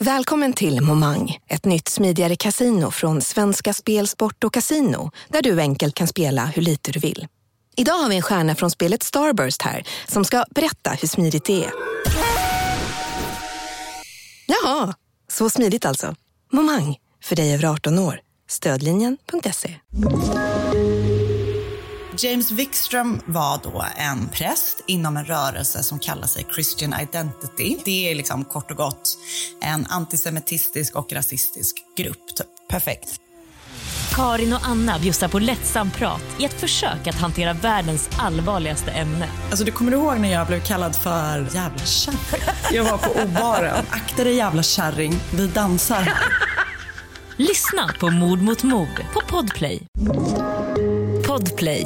Välkommen till Momang, ett nytt smidigare casino från Svenska Spel, Sport och Casino, där du enkelt kan spela hur lite du vill. Idag har vi en stjärna från spelet Starburst här som ska berätta hur smidigt det är. Jaha, så smidigt alltså. Momang, för dig över 18 år. Stödlinjen.se. James Wikström var då en präst inom en rörelse som kallar sig Christian Identity. Det är liksom kort och gott en antisemitistisk och rasistisk grupp. Typ. Perfekt. Karin och Anna bjussar på lättsam prat i ett försök att hantera världens allvarligaste ämne. Alltså, du kommer ihåg när jag blev kallad för jävla kärring? Jag var på obaren. Akta dig jävla kärring, vi dansar. Lyssna på Mord mot mord på Podplay. Podplay.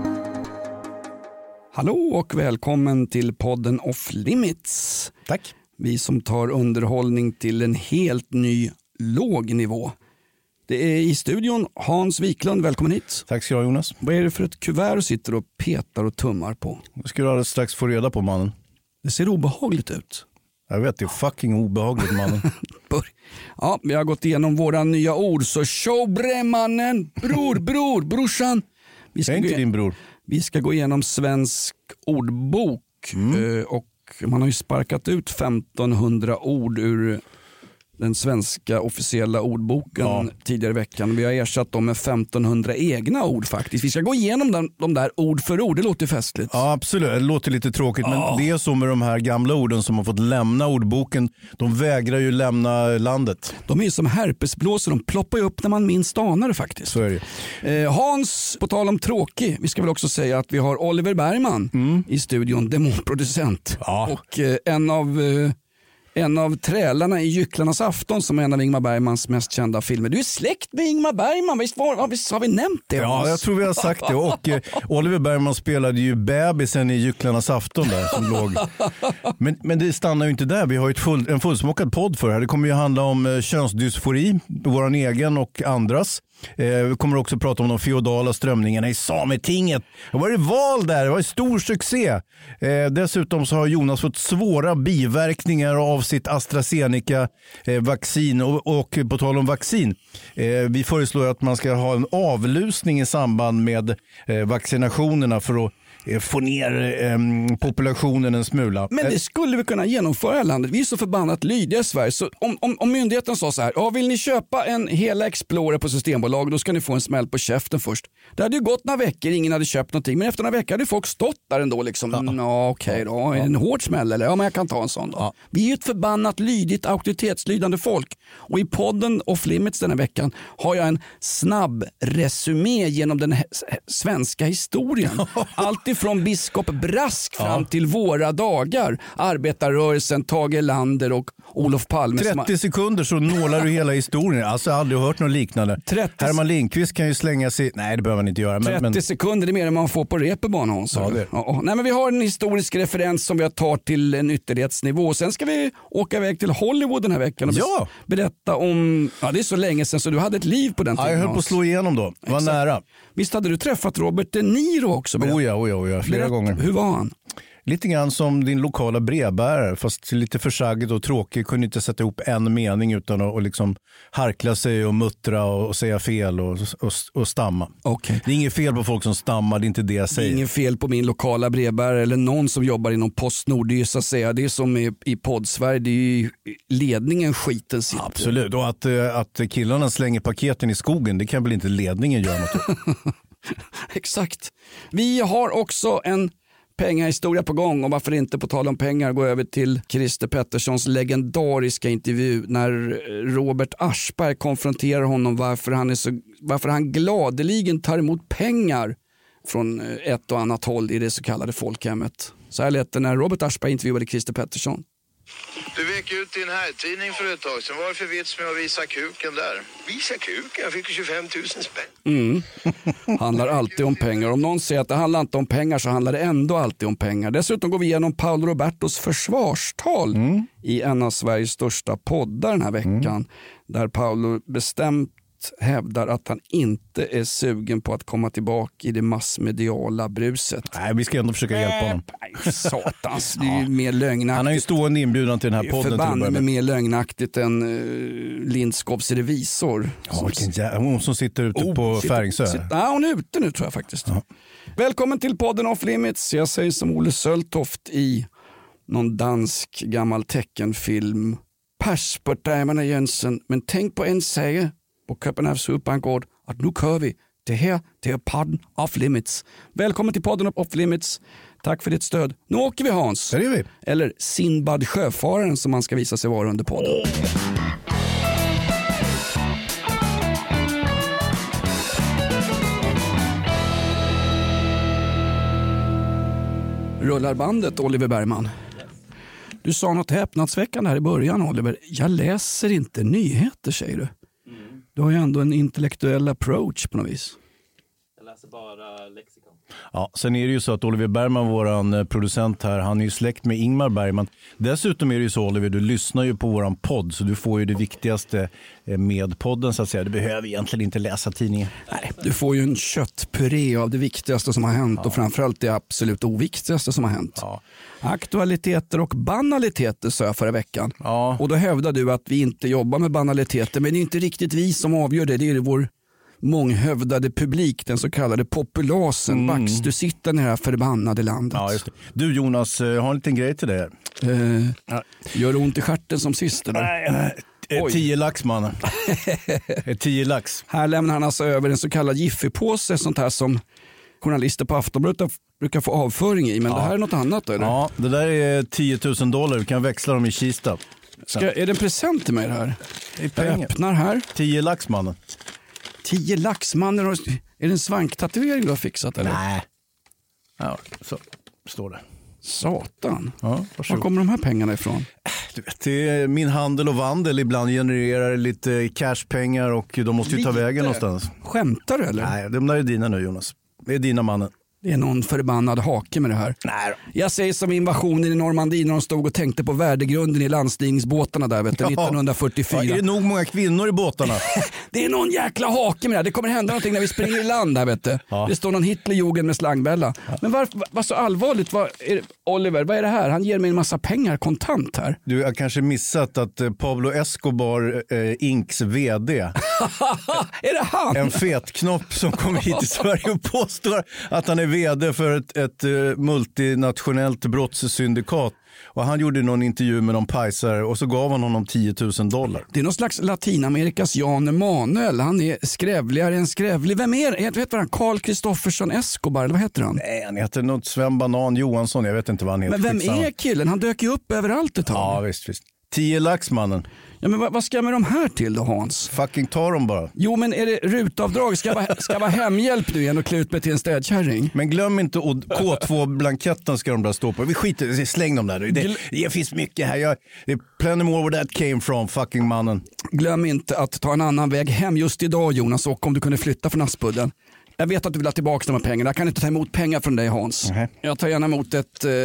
Hallå och välkommen till podden Off Limits. Tack. Vi som tar underhållning till en helt ny låg nivå. Det är i studion Hans Wiklund, välkommen hit. Tack ska du ha, Jonas. Vad är det för ett kuvert du sitter och petar och tummar på? Det ska du alldeles strax få reda på, mannen. Det ser obehagligt ut. Jag vet, det är fucking obehagligt, mannen. Ja, vi har gått igenom våra nya ord, så show bre, mannen. Brorsan. Jag är inte din bror. Vi ska gå igenom svensk ordbok och man har ju sparkat ut 1500 ord ur den svenska officiella ordboken tidigare i veckan. Vi har ersatt dem med 1500 egna ord faktiskt. Vi ska gå igenom de där ord för ord, det låter festligt. Ja, absolut, det låter lite tråkigt, men det är så med de här gamla orden som har fått lämna ordboken. De vägrar ju lämna landet. De är ju som herpesblåsor, de ploppar ju upp när man minst anar det faktiskt. Så är det. Hans, på tal om tråkig, vi ska väl också säga att vi har Oliver Bergman i studion, demonproducent. Ja. Och en av trälarna i Gycklarnas afton, som är en av Ingmar Bergmans mest kända filmer. Du är släkt med Ingmar Bergman, visst har vi nämnt det? Ja, jag tror vi har sagt det. Och Oliver Bergman spelade ju bebisen i Gycklarnas afton där som låg. Men det stannar ju inte där. Vi har ju en fullsmockad podd för det här. Det kommer ju handla om könsdysfori, våran egen och andras. Vi kommer också prata om de feodala strömningarna i Sametinget. Det var det val där, det var en stor succé. Dessutom så har Jonas fått svåra biverkningar av sitt AstraZeneca-vaccin. Och på tal om vaccin, vi föreslår att man ska ha en avlusning i samband med vaccinationerna för att få ner populationen en smula. Men det skulle vi kunna genomföra i landet. Vi är så förbannat lydiga i Sverige. Så om myndigheten sa så här, vill ni köpa en hela Explorer på Systembolag, då ska ni få en smäll på käften först. Det hade ju gått några veckor, ingen hade köpt någonting. Men efter några veckor hade folk stått där ändå liksom. Okej då, en hård smäll eller? Ja, men jag kan ta en sån då. Ja. Vi är ju ett förbannat lydigt, auktoritetslydande folk. Och i podden Off Limits den här veckan har jag en snabb resumé genom den svenska historien. Allt från biskop Brask fram till våra dagar. Arbetarrörelsen, Tage Erlander och Olof Palme. 30 sekunder så nålar du hela historien. Alltså jag har aldrig hört något liknande. Herman Lindqvist kan ju slänga sig... Nej, det behöver han inte göra. 30 sekunder, det är mer än man får på reeperbana. Nej, men vi har en historisk referens som vi tar till en ytterlighetsnivå. Sen ska vi åka iväg till Hollywood den här veckan och berätta om... Ja, det är så länge sedan så du hade ett liv på den tiden. Ja, jag höll på att slå igenom då. Var nära. Visst hade du träffat Robert De Niro också? Ja, flera gånger. Hur var han? Lite grann som din lokala brevbärare, fast lite försagd och tråkig. Kunde inte sätta ihop en mening utan att liksom harkla sig och muttra och säga fel och stamma. Okay. Det är inget fel på folk som stammar, det är inte det jag säger. Det är inget fel på min lokala brevbärare eller någon som jobbar inom Postnord. Det är så att säga, det är som i poddsverige, det är ju ledningen skiten sitter. Absolut, och att killarna slänger paketen i skogen, det kan väl inte ledningen göra något. Exakt. Vi har också en pengahistoria på gång, och varför inte på tal om pengar gå över till Christer Petterssons legendariska intervju när Robert Aschberg konfronterar honom varför han gladeligen tar emot pengar från ett och annat håll i det så kallade folkhemmet. Så här lät det när Robert Aschberg intervjuade Christer Pettersson. Du vek ut din herrtidning för ett tag sedan. Vad är det för vits med att visa kuken där? Visa kuken? Jag fick 25 000 spänn. Handlar alltid om pengar. Om någon säger att det handlar inte om pengar så handlar det ändå alltid om pengar. Dessutom går vi igenom Paolo Robertos försvarstal i en av Sveriges största poddar den här veckan. Där Paolo bestämt hävdar att han inte är sugen på att komma tillbaka i det massmediala bruset. Nej, vi ska ändå försöka hjälpa honom. Nej, satans, det är ju mer lögnaktigt. Han har ju stående inbjudan till den här podden. Förbannat med mer lögnaktigt än Lindskovs revisor. Ja, hon som sitter ute på Färingsö. Ja, hon är ute nu tror jag faktiskt. Ja. Välkommen till podden Off Limits. Jag säger som Olle Söltoft i någon dansk gammal teckenfilm. Pass på damerna Jensen, men tänk på en säger på Köpenhavns Hudbankgård att nu kör vi. Det här är podden Off Limits. Välkommen till podden Off Limits. Tack för ditt stöd. Nu åker vi Hans. Det är vi. Eller Sinbad sjöfararen som man ska visa sig vara under podden. Rullar bandet, Oliver Bergman. Du sa något häpnadsväckande här i början, Oliver. Jag läser inte nyheter, säger du. Du har ju ändå en intellektuell approach på något vis. Jag läser bara lexikon. Ja, sen är det ju så att Oliver Bergman, våran producent här, han är ju släkt med Ingmar Bergman. Dessutom är det ju så, Oliver, du lyssnar ju på våran podd, så du får ju det viktigaste med podden så att säga. Du behöver egentligen inte läsa tidningen. Nej, du får ju en köttpuré av det viktigaste som har hänt och framförallt det absolut oviktigaste som har hänt. Ja. Aktualiteter och banaliteter sa jag förra veckan. Ja. Och då hävdar du att vi inte jobbar med banaliteter, men det är inte riktigt vi som avgör det. Det är vår månghövdade publik, den så kallade populasen. Bax, du sitter i det här förbannade landet. Ja, just det. Du Jonas, har en liten grej till dig. Gör det ont i stjärten som sist eller? Nej. 10 lax man. 10 lax. Här lämnar han alltså över en så kallad Jiffy-påse, sånt här som journalister på Aftonbladet brukar få avföring i, men det här är något annat eller? Ja, det där är $10,000. Du kan växla dem i Kista. Är det en present till mig det här? Jag öppnar här. 10 lax mannen. 10 lax mannen. Är det en svanktatuering du har fixat eller? Nej. Ja, så står det. Satan. Ja, var kommer de här pengarna ifrån? Du vet, det är min handel och vandel. Ibland genererar lite cashpengar och de måste ju ta vägen någonstans. Skämtar du eller? Nej, de där är dina nu Jonas. Det är dina mannen. Det är någon förbannad hake med det här. Nej. Jag säger som invasionen i Normandie när de stod och tänkte på värdegrunden i landstigningsbåtarna där, vet du, 1944. Ja, är det nog många kvinnor i båtarna? Det är någon jäkla hake med det här. Det kommer hända någonting när vi springer i land här, vet du. Ja. Det står någon Hitlerjugend med slangbälla. Ja. Men vad så allvarligt? Oliver, vad är det här? Han ger mig en massa pengar kontant här. Du har kanske missat att Pablo Escobar, Inks vd. Är det han? En fetknopp som kommer hit till Sverige och påstår att han är vd för ett multinationellt brottssyndikat. Och han gjorde någon intervju med någon pajsare och så gav han honom $10,000. Det är någon slags Latinamerikas Jan Emanuel. Han är skrävligare än skrävlig. Vem är det? Jag vet vad han? Carl Kristoffersson Escobar, eller vad heter han? Nej, han heter något Sven Banan Johansson. Jag vet inte vad han heter. Men vem är killen? Han dök ju upp överallt ett tag. Ja, visst. 10 lax mannen. Ja, men vad ska jag med de här till då, Hans? Fucking ta dem bara. Jo, men är det rutavdrag? Ska jag vara hemhjälp nu igen och klä ut mig till en städkärring? Men glöm inte K2-blanketten ska de där stå på. Vi skiter, släng dem där. Det finns mycket här. Det är plenty more where that came from, fucking mannen. Glöm inte att ta en annan väg hem just idag, Jonas, och om du kunde flytta från Aspudden. Jag vet att du vill ha tillbaka de här pengarna. Jag kan inte ta emot pengar från dig, Hans. Jag tar gärna emot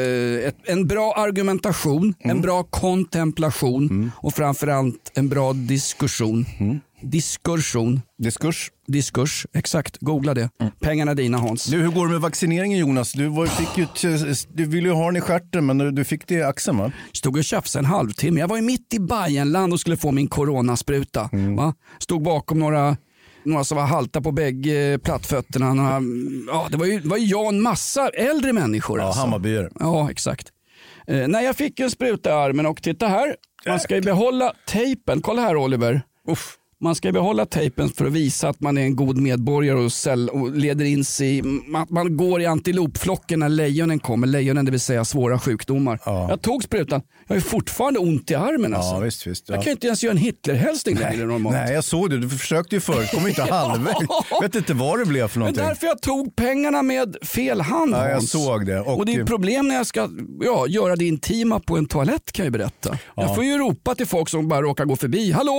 en bra argumentation, en bra kontemplation och framförallt en bra diskussion. Diskurs, exakt. Googla det. Pengarna är dina, Hans. Du, hur går det med vaccineringen, Jonas? Du ville ju ha den i stjärten, men du fick det i axeln, va? Stod och tjafsade en halvtimme. Jag var ju mitt i Bajenland och skulle få min coronaspruta. Va? Stod bakom några som var halta på bägge plattfötterna. Det var ju jag och en massa äldre människor. Ja, alltså. Hammarbyare. Ja, exakt. När jag fick en spruta i armen och titta här. Man ska ju behålla tejpen. Kolla här, Oliver. Uff. Man ska behålla tejpen för att visa att man är en god medborgare och leder in sig i, man går i antilopflocken när lejonen kommer. Lejonen, det vill säga svåra sjukdomar. Ja. Jag tog sprutan. Jag har fortfarande ont i armen. Alltså. Ja, visst. Ja. Jag kan inte ens göra en Hitlerhälsning längre normalt. Nej, jag såg det. Du försökte ju förut. Kom inte halvvägs. Jag vet inte vad det blev för någonting. Men därför jag tog pengarna med fel hand, Hans. Ja, jag såg det. Och det är problem när jag ska göra det intima på en toalett, kan jag berätta. Ja. Jag får ju ropa till folk som bara råkar gå förbi. Hallå?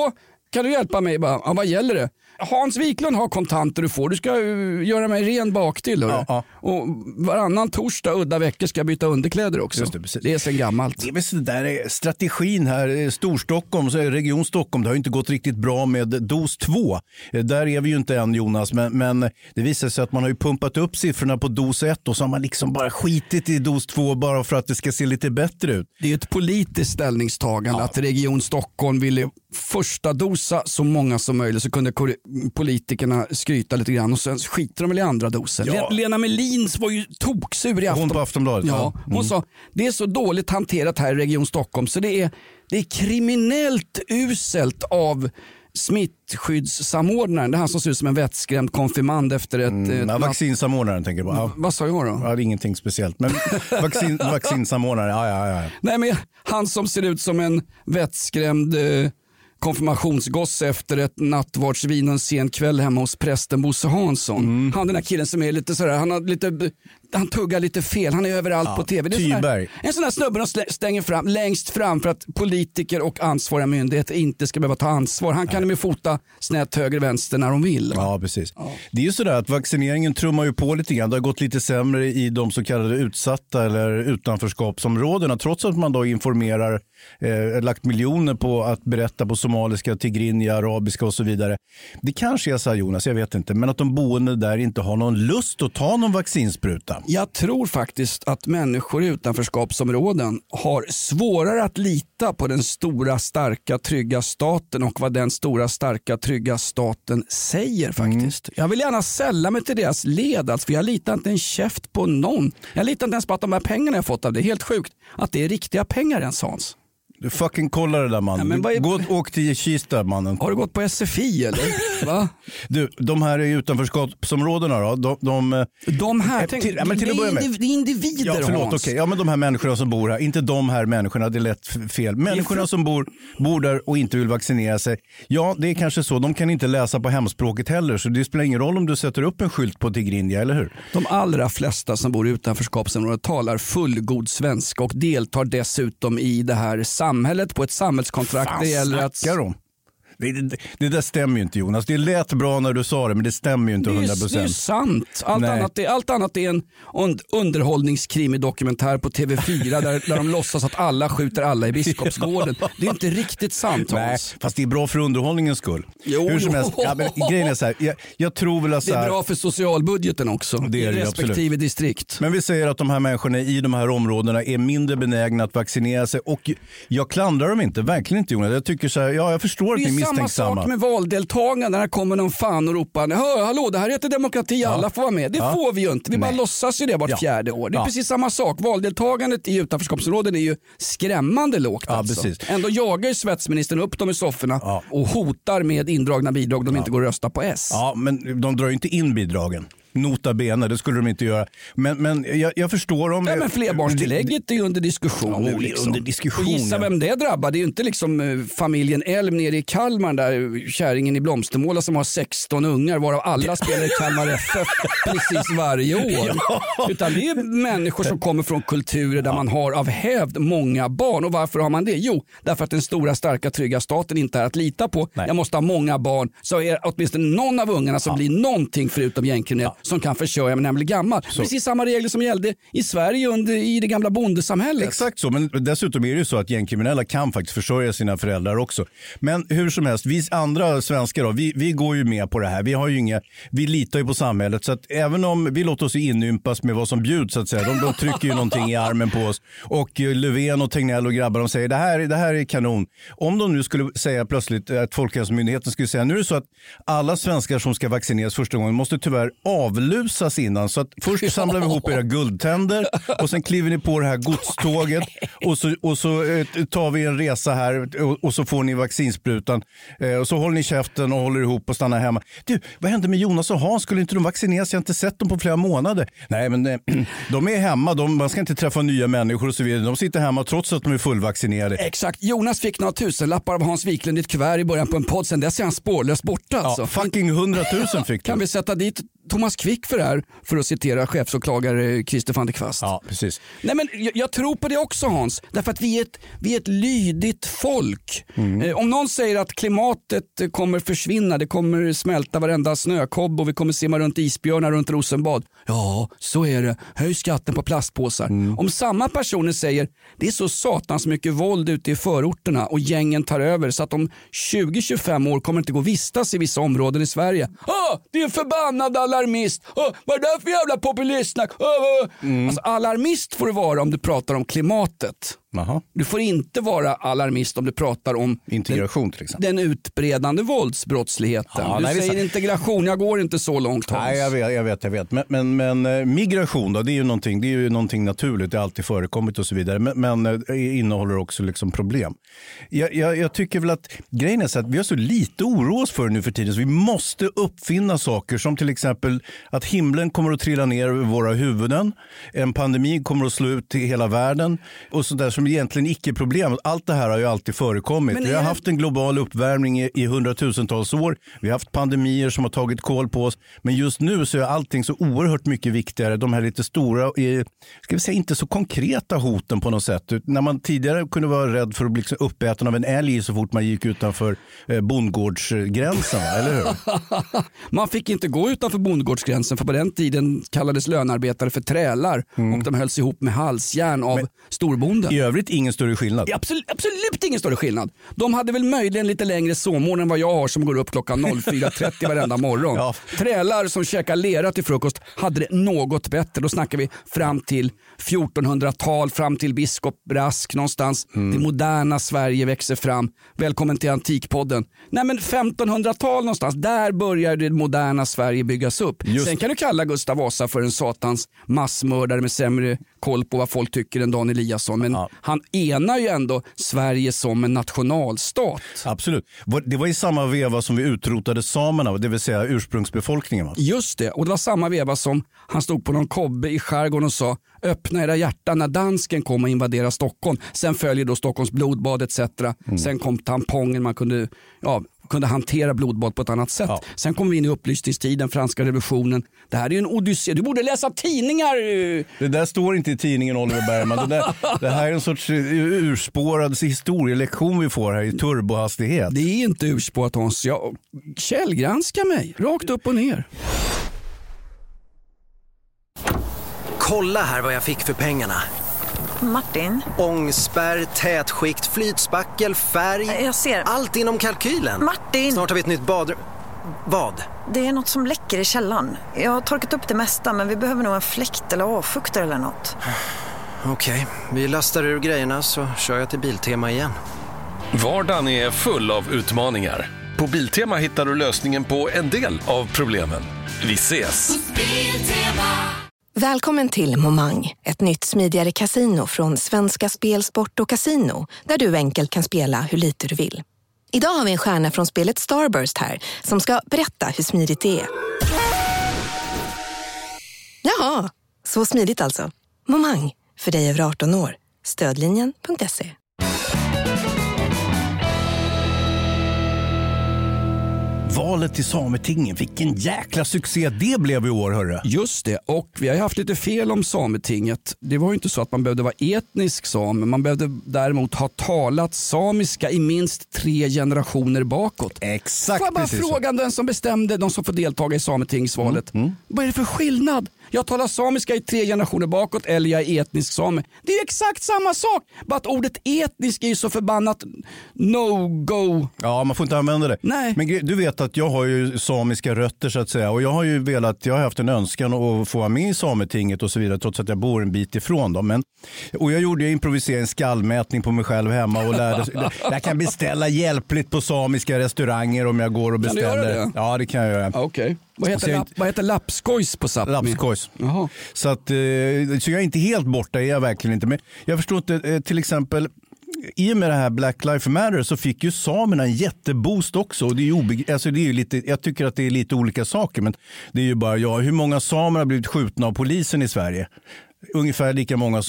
kan du hjälpa mig? Bara, vad gäller det? Hans Wiklund har kontanter du ska göra mig ren bak till. Ja. Och varannan torsdag udda veckor ska jag byta underkläder också. Det är sen gammalt. Det är väl så där strategin här. Storstockholm, region Stockholm, det har ju inte gått riktigt bra med dos 2. Där är vi ju inte än, Jonas, men det visar sig att man har ju pumpat upp siffrorna på dos 1 och så har man liksom bara skitit i dos 2 bara för att det ska se lite bättre ut. Det är ett politiskt ställningstagande att region Stockholm ville första dosa så många som möjligt, så kunde politikerna skryta lite grann och sen skiter de väl i andra doser. Ja. Lena Melins var ju toksur i Hon på Aftonbladet. Ja, hon sa det är så dåligt hanterat här i region Stockholm så det är kriminellt uselt av smittskyddssamordnaren. Det är han som ser ut som en vettskrämd konfirmand efter ett... vaccinsamordnaren tänker jag på. Vad sa jag då? Ja, det är ingenting speciellt. Men vaccinsamordnare, ja. Nej, men han som ser ut som en vettskrämd konfirmationsgosse efter ett nattvardsvin och en sen kväll hemma hos prästen Bosse Hansson. Han den här killen som är lite sådär, han tuggar lite fel, han är överallt på tv. Det är en sån här snubbe som stänger fram längst fram för att politiker och ansvariga myndigheter inte ska behöva ta ansvar. Han kan ju fota snett höger vänster när de vill. Ja, precis. Ja. Det är ju sådär att vaccineringen trummar ju på lite grann. Det har gått lite sämre i de så kallade utsatta eller utanförskapsområdena, trots att man då informerar, lagt miljoner på att berätta på somaliska, tigrinja, arabiska och så vidare. Det kanske är så här, Jonas, jag vet inte, men att de boende där inte har någon lust att ta någon vaccinspruta. Jag tror faktiskt att människor i utanförskapsområden har svårare att lita på den stora, starka, trygga staten och vad den stora, starka, trygga staten säger faktiskt. Jag vill gärna sälla mig till deras led, för jag litar inte en käft på någon. Jag litar inte ens på att de här pengarna jag fått av det. Helt sjukt att det är riktiga pengar ens, Hans. Du fucking kollar det där, mannen. Åk till Kista, mannen. Har du gått på SFI eller? Va? Du, de här i utanförskapsområdena då? De här, till att börja med. Det är individer, ja, förlåt, okej. Ja, men de här människorna som bor här, inte de här människorna, det är lätt fel. Människorna som bor där och inte vill vaccinera sig. Ja, det är kanske så. De kan inte läsa på hemspråket heller, så det spelar ingen roll om du sätter upp en skylt på tigrinja, eller hur? De allra flesta som bor i utanförskapsområdet talar fullgod svenska och deltar dessutom i det här samhället på ett samhällskontrakt. Det gäller att... Det där stämmer ju inte, Jonas. Det lät bra när du sa det, men det stämmer ju inte 100%. Det är sant. Allt annat är en underhållningskrimidokumentär på TV4 där de låtsas att alla skjuter alla i Biskopsgården. Det är inte riktigt sant, Hans. Nej, fast det är bra för underhållningens skull. Hur som helst, grejen är så här, jag tror väl att så här, det är bra för socialbudgeten också. Det är respektive absolut. Distrikt. Men vi säger att de här människorna i de här områdena är mindre benägna att vaccinera sig, och jag klandrar dem inte, verkligen inte, Jonas. Jag tycker så här, jag förstår att ni är misstänksamma. Samma sak med valdeltagande, när kommer någon fan och ropar hallå, det här heter demokrati, alla får vara med. Det får vi ju inte, vi bara låtsas ju det vart fjärde år. Det är precis samma sak, valdeltagandet i utanförskapsområden är ju skrämmande lågt alltså. Ändå jagar ju svetsministern upp dem i sofforna och hotar med indragna bidrag de inte går att rösta på S. Ja, men de drar ju inte in bidragen. Nota bene, det skulle de inte göra. Men jag förstår om... Ja, men flerbarnstillägget är ju under diskussion. Ja, liksom. Under diskussion. Och gissa vem det drabbar. Det är ju inte liksom familjen Elm nere i Kalmar, där kärringen i Blomstermåla som har 16 ungar, varav alla spelar i Kalmar FF precis varje år. Utan det är människor som kommer från kulturer där man har av hävd många barn. Och varför har man det? Jo, därför att den stora, starka, trygga staten inte är att lita på. Nej. Jag måste ha många barn, så är åtminstone någon av ungarna som blir någonting förutom gängkriminell som kan försörja mig när jag blir gammal. Så. Precis samma regler som gällde i Sverige i det gamla bondesamhället. Exakt så, men dessutom är det ju så att gängkriminella kan faktiskt försörja sina föräldrar också. Men hur som helst, vi andra svenskar då, vi går ju med på det här. Vi litar ju på samhället, så att även om vi låter oss inympas med vad som bjuds, så att säga, de trycker ju någonting i armen på oss. Och Löfven och Tegnell och grabbar, de säger det här är kanon. Om de nu skulle säga plötsligt att Folkhälsomyndigheten skulle säga, nu är det så att alla svenskar som ska vaccineras första gången måste tyvärr avlusas innan, så att först samlar vi ihop era guldtänder och sen kliver ni på det här godståget och så tar vi en resa här och så får ni vaccinsprutan och så håller ni käften och håller ihop och stannar hemma. Du, vad hände med Jonas och Hans? Skulle inte de vaccineras? Jag har inte sett dem på flera månader. Nej, men de är hemma. Man ska inte träffa nya människor och så vidare. De sitter hemma trots att de är fullvaccinerade. Exakt. Jonas fick några tusenlappar av Hans Wiklund i ett kuvert i början på en podd. Sen dess är han spårlöst borta. Alltså. Fucking 100 000 fick Kan vi sätta dit Thomas Quick för det här, för att citera chefsåklagare Christer van der Kvast. Ja, precis. Nej, men jag tror på det också, Hans, därför att vi är ett lydigt folk. Om någon säger att klimatet kommer försvinna, det kommer smälta varenda snökobb och vi kommer simma runt isbjörnar runt Rosenbad. Ja, så är det. Höj skatten på plastpåsar. Om samma personer säger det är så satans mycket våld ute i förorterna och gängen tar över så att om 20-25 år kommer inte gå att vistas i vissa områden i Sverige. Det är en förbannad alarmist. Vad är det för jävla populistsnack? Alltså, alarmist får du vara om du pratar om klimatet. Aha. Du får inte vara alarmist om du pratar om integration till exempel. Den utbredande våldsbrottsligheten. Ja, du säger integration, jag går inte så långt. Nej, jag vet. Men migration då, det är ju någonting naturligt, det har alltid förekommit och så vidare. Men innehåller också liksom problem. Jag tycker väl att grejen är så att vi har så lite oro oss för nu för tiden, så vi måste uppfinna saker som till exempel att himlen kommer att trilla ner över våra huvuden, en pandemi kommer att slå ut i hela världen och så där som egentligen icke-problem. Allt det här har ju alltid förekommit. Vi har haft en global uppvärmning i hundratusentals år. Vi har haft pandemier som har tagit koll på oss. Men just nu så är allting så oerhört mycket viktigare. De här lite stora, ska vi säga inte så konkreta hoten på något sätt. När man tidigare kunde vara rädd för att bli uppäten av en älg så fort man gick utanför bondgårdsgränsen, eller hur? Man fick inte gå utanför bondgårdsgränsen, för på den tiden kallades lönarbetare för trälar och de hölls ihop med halsjärn av storbonden. I övrigt ingen större skillnad. Absolut ingen större skillnad. De hade väl möjligen lite längre sovmorgon än vad jag har som går upp klockan 04.30 varenda morgon. Ja. Trälar som käkar lera till frukost hade det något bättre. Då snackar vi fram till 1400-tal, fram till biskop Brask någonstans. Det moderna Sverige växer fram. Välkommen till Antikpodden. Nej, men 1500-tal någonstans, där börjar det moderna Sverige byggas upp. Sen kan du kalla Gustav Vasa för en satans massmördare med sämre koll på vad folk tycker än Dan Eliasson. Men han enar ju ändå Sverige som en nationalstat. Absolut. Det var i samma veva som vi utrotade samerna, det vill säga ursprungsbefolkningen. Va? Just det, och det var samma veva som han stod på någon kobbe i skärgården och sa öppna era hjärtan när dansken kom och invadera Stockholm. Sen följer då Stockholms blodbad etc. Sen kom tampongen, man kunde hantera blodbad på ett annat sätt. Ja. Sen kom vi in i upplysningstiden, franska revolutionen. Det här är ju en odyssé. Du borde läsa tidningar. Det där står inte i tidningen, Oliver Bergman. Det här är en sorts urspårad historielektion vi får här i turbohastighet. Det är inte urspårat, Hans. Källgranska mig, rakt upp och ner. Kolla här vad jag fick för pengarna. Martin? Ångspärr, tätskikt, flytspackel, färg. Jag ser. Allt inom kalkylen. Martin! Snart har vi ett nytt badrum. Vad? Det är något som läcker i källaren. Jag har torkat upp det mesta, men vi behöver nog en fläkt eller avfuktare eller något. Okej, vi lastar ur grejerna så kör jag till Biltema igen. Vardagen är full av utmaningar. På Biltema hittar du lösningen på en del av problemen. Vi ses! Välkommen till Momang, ett nytt smidigare kasino från Svenska Spel, Sport och Casino, där du enkelt kan spela hur lite du vill. Idag har vi en stjärna från spelet Starburst här som ska berätta hur smidigt det är. Jaha, så smidigt alltså. Momang, för dig över 18 år. Stödlinjen.se. Valet till Sametingen, vilken jäkla succé det blev i år, hörru. Just det, och vi har haft lite fel om Sametinget. Det var ju inte så att man behövde vara etnisk same. Man behövde däremot ha talat samiska i minst 3 generationer bakåt. Exakt. Får jag bara fråga den som bestämde, de som får deltaga i Sametingsvalet. Vad är det för skillnad? Jag talar samiska i 3 generationer bakåt eller jag är etnisk same. Det är exakt samma sak. Bara att ordet etnisk är ju så förbannat no-go. Ja, man får inte använda det. Nej. Men du vet att jag har ju samiska rötter så att säga. Och jag har ju haft en önskan att få vara med i Sametinget och så vidare, trots att jag bor en bit ifrån dem. Och jag gjorde en skallmätning på mig själv hemma och lärde. Jag kan beställa hjälpligt på samiska restauranger om jag går och beställer. Kan du göra det? Ja, det kan jag göra. Okej. Vad heter lappskojs på Sápmi? Lappskojs. Så jag är inte helt borta, är jag verkligen inte. Men jag förstår inte, till exempel i och med det här Black Lives Matter så fick ju samerna en jätteboost också. Och det är ju lite, jag tycker att det är lite olika saker, men det är ju bara hur många samer har blivit skjutna av polisen i Sverige? Ungefär lika många som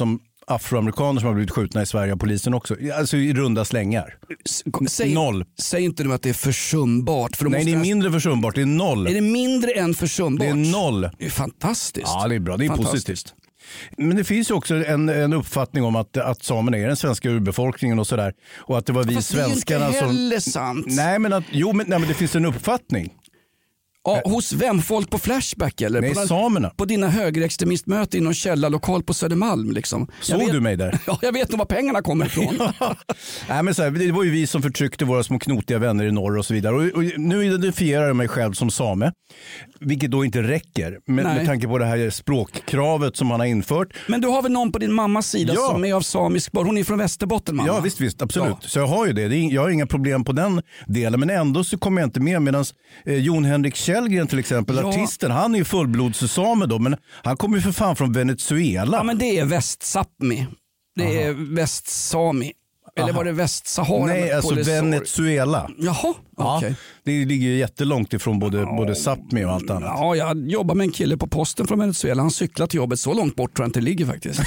afroamerikaner som har blivit skjutna i Sverige av polisen också. Alltså i runda slängar. Noll. Säg inte nu att det är försumbart. För nej, det är mindre försumbart. Det är noll. Är det mindre än försumbart? Det är noll. Det är fantastiskt. Ja, det är bra. Det är positivt. Men det finns ju också en uppfattning om att samerna är den svenska urbefolkningen och sådär. Och att det var vi svenskarna som... Det är inte heller sant. Nej, men det finns en uppfattning. Ja, hos vem? Folk på Flashback eller? Nej, samerna. På dina högerextremistmöten i någon källarlokal på Södermalm liksom. Såg du mig där? Ja, jag vet nog var pengarna kommer ifrån. Nej, men så här, det var ju vi som förtryckte våra små knotiga vänner i norr och så vidare. Och nu identifierar jag mig själv som same. Vilket då inte räcker med tanke på det här språkkravet som man har infört. Men du har väl någon på din mammas sida som är av samisk barn? Hon är från Västerbotten, mamma. Ja, visst, absolut. Ja. Så jag har ju det. Jag har inga problem på den delen. Men ändå så kommer jag inte med. Medan Jon Henrik Källgren till exempel, artisten, han är ju fullblodssame då. Men han kommer ju för fan från Venezuela. Ja, men det är Västsapmi. Det är Västsami. Eller var det Västsahara? Nej, alltså Venezuela. Jaha, okej. Ja, det ligger ju jättelångt ifrån både Sápmi och allt annat. Ja, jag jobbar med en kille på posten från Venezuela. Han cyklar till jobbet, så långt bort tror jag inte det ligger faktiskt.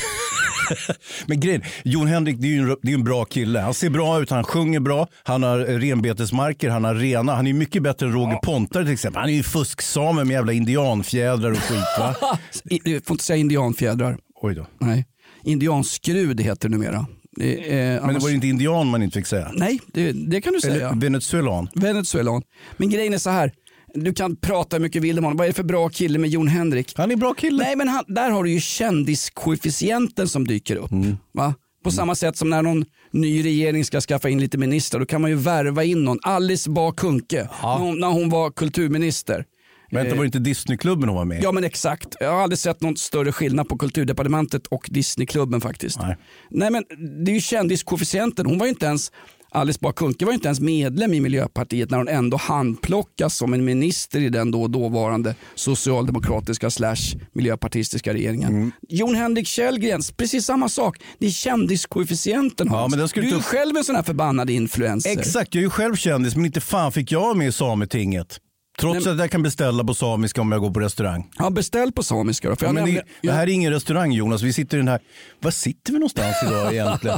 Men grejen, Jon Henrik, det är en bra kille. Han ser bra ut, han sjunger bra, han har renbetesmarker, han har rena. Han är mycket bättre än Roger Pontare till exempel. Han är ju fusksame med jävla indianfjädrar och skit, va? Du får inte säga indianfjädrar. Oj då. Nej, indianskrud heter det numera. Men det var inte indian man inte fick säga. Nej, det kan du säga. Eller Venezuelan. Men grejen är så här. Du kan prata mycket vill om honom. Vad är det för bra kille med Jon Henrik? Han är bra kille. Nej, men där har du ju kändiskoefficienten som dyker upp. Va? På samma sätt som när någon ny regering ska skaffa in lite ministrar. Då kan man ju värva in någon. Alice Bah Kuhnke. När hon var kulturminister. Men det var inte Disneyklubben hon var med? Ja, men exakt. Jag har aldrig sett någon större skillnad på kulturdepartementet och Disneyklubben faktiskt. Nej, men det är ju kändiskoefficienten. Hon var ju inte ens, Alice Bah Kuhnke var ju inte ens medlem i Miljöpartiet när hon ändå handplockas som en minister i den dåvarande socialdemokratiska / miljöpartistiska regeringen. Jon Henrik Källgren, precis samma sak. Det är kändiskoefficienten. Ja, men du är ju själv en sån här förbannad influencer. Exakt, jag är ju själv kändis, men inte fan fick jag med i Sametinget. Trots att jag kan beställa på samiska om jag går på restaurang. Ja, beställ på samiska då. För det här är ingen restaurang, Jonas. Vi sitter i den här... Var sitter vi någonstans idag egentligen?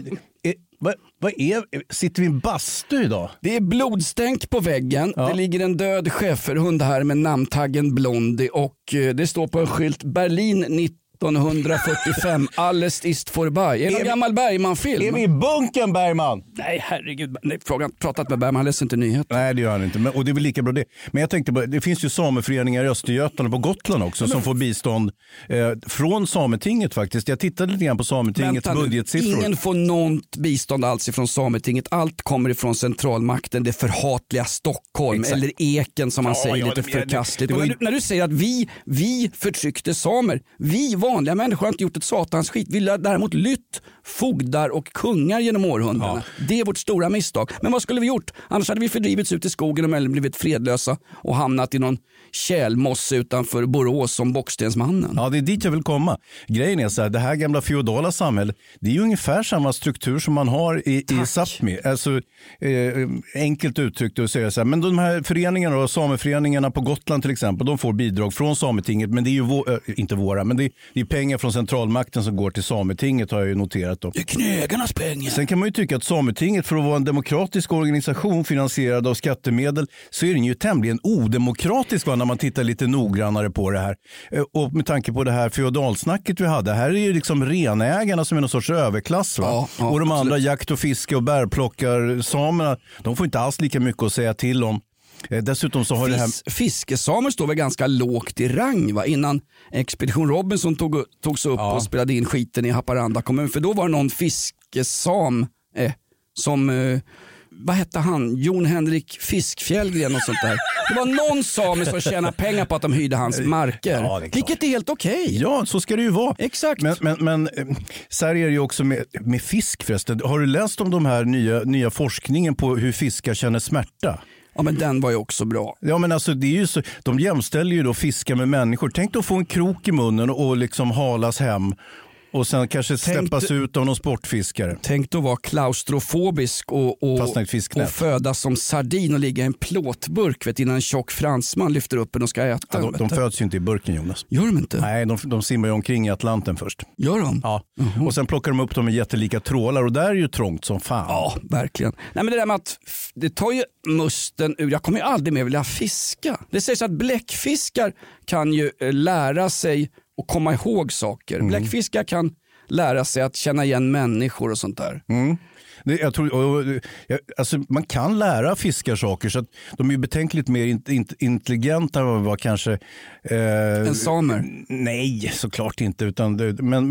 Sitter vi i en bastu idag? Det är blodstänk på väggen. Ja. Det ligger en död schäferhund här med namntaggen Blondie. Och det står på en skylt Berlin 1945, alles ist vorbei. En gammal Bergman-film. Är vi i bunken, Bergman? Nej, herregud. Nej, pratat med Bergman, han läser inte nyheter. Nej, det gör han inte. Och det är väl lika bra det. Men jag tänkte på, det finns ju sameföreningar i Östergötland och på Gotland också som får bistånd från Sametinget faktiskt. Jag tittade lite grann på Sametingets budgetsiffror. Ingen får något bistånd alls ifrån Sametinget. Allt kommer ifrån centralmakten, det förhatliga Stockholm. Exakt. Eller Eken som man säger lite förkastligt. När du säger att vi förtryckte samer, vi vanliga människor har inte gjort ett satans skit. Vi har däremot lytt fogdar och kungar genom århundradena. Ja. Det är vårt stora misstag. Men vad skulle vi gjort? Annars hade vi fördrivits ut i skogen och blivit fredlösa och hamnat i någon kälmosse utanför Borås som Bockstensmannen. Ja, det är dit jag vill komma. Grejen är så här, det här gamla feodala samhället, det är ju ungefär samma struktur som man har i Sápmi. Alltså enkelt uttryckt att säga så här, men de här föreningarna och sameföreningarna på Gotland till exempel, de får bidrag från Sametinget, men det är ju inte våra, men det är pengar från centralmakten som går till Sametinget, har jag ju noterat då. Det är knögarnas pengar. Sen kan man ju tycka att Sametinget, för att vara en demokratisk organisation finansierad av skattemedel, så är den ju tämligen odemokratisk när man tittar lite noggrannare på det här. Och med tanke på det här feodalsnacket vi hade, här är ju liksom renägarna som är någon sorts överklass, va? Ja, och de andra jakt- och fiske- och bärplockar samerna, de får inte alls lika mycket att säga till om. Dessutom så har det här... Fiskesamer står väl ganska lågt i rang, va? Innan Expedition Robinson togs upp och spelade in skiten i Haparanda kommun. För då var det någon fiskesam som... vad hette han? Jon Henrik Fiskfjällgren och sånt där. Det var någon same som tjänade pengar på att de hyrde hans marker. Ja, vilket är helt okej. Ja, så ska det ju vara. Exakt. Men så här är det ju också med fisk förresten. Har du läst om de här nya forskningen på hur fiskar känner smärta? Ja, men den var ju också bra. Ja, men alltså det är ju så, de jämställer ju då fiskar med människor. Tänk då att få en krok i munnen och liksom halas hem. Och sen kanske släppas ut av någon sportfiskare. Tänk då vara klaustrofobisk och födas som sardin och ligga i en plåtburk innan en tjock fransman lyfter upp den och ska äta. Ja, de föds ju inte i burken, Jonas. Gör de inte? Nej, de simmar ju omkring i Atlanten först. Gör de? Ja. Och sen plockar de upp dem med jättelika trålar och där är ju trångt som fan. Ja, verkligen. Nej, men det där med att det tar ju musten ur. Jag kommer ju aldrig mer vilja fiska. Det sägs att bläckfiskar kan ju lära sig och komma ihåg saker. Bläckfiskar kan lära sig att känna igen människor och sånt där. Jag tror, alltså man kan lära fiskar saker så att de är betänkligt mer intelligenta än vad kanske... en samer? Nej, såklart inte. Utan, men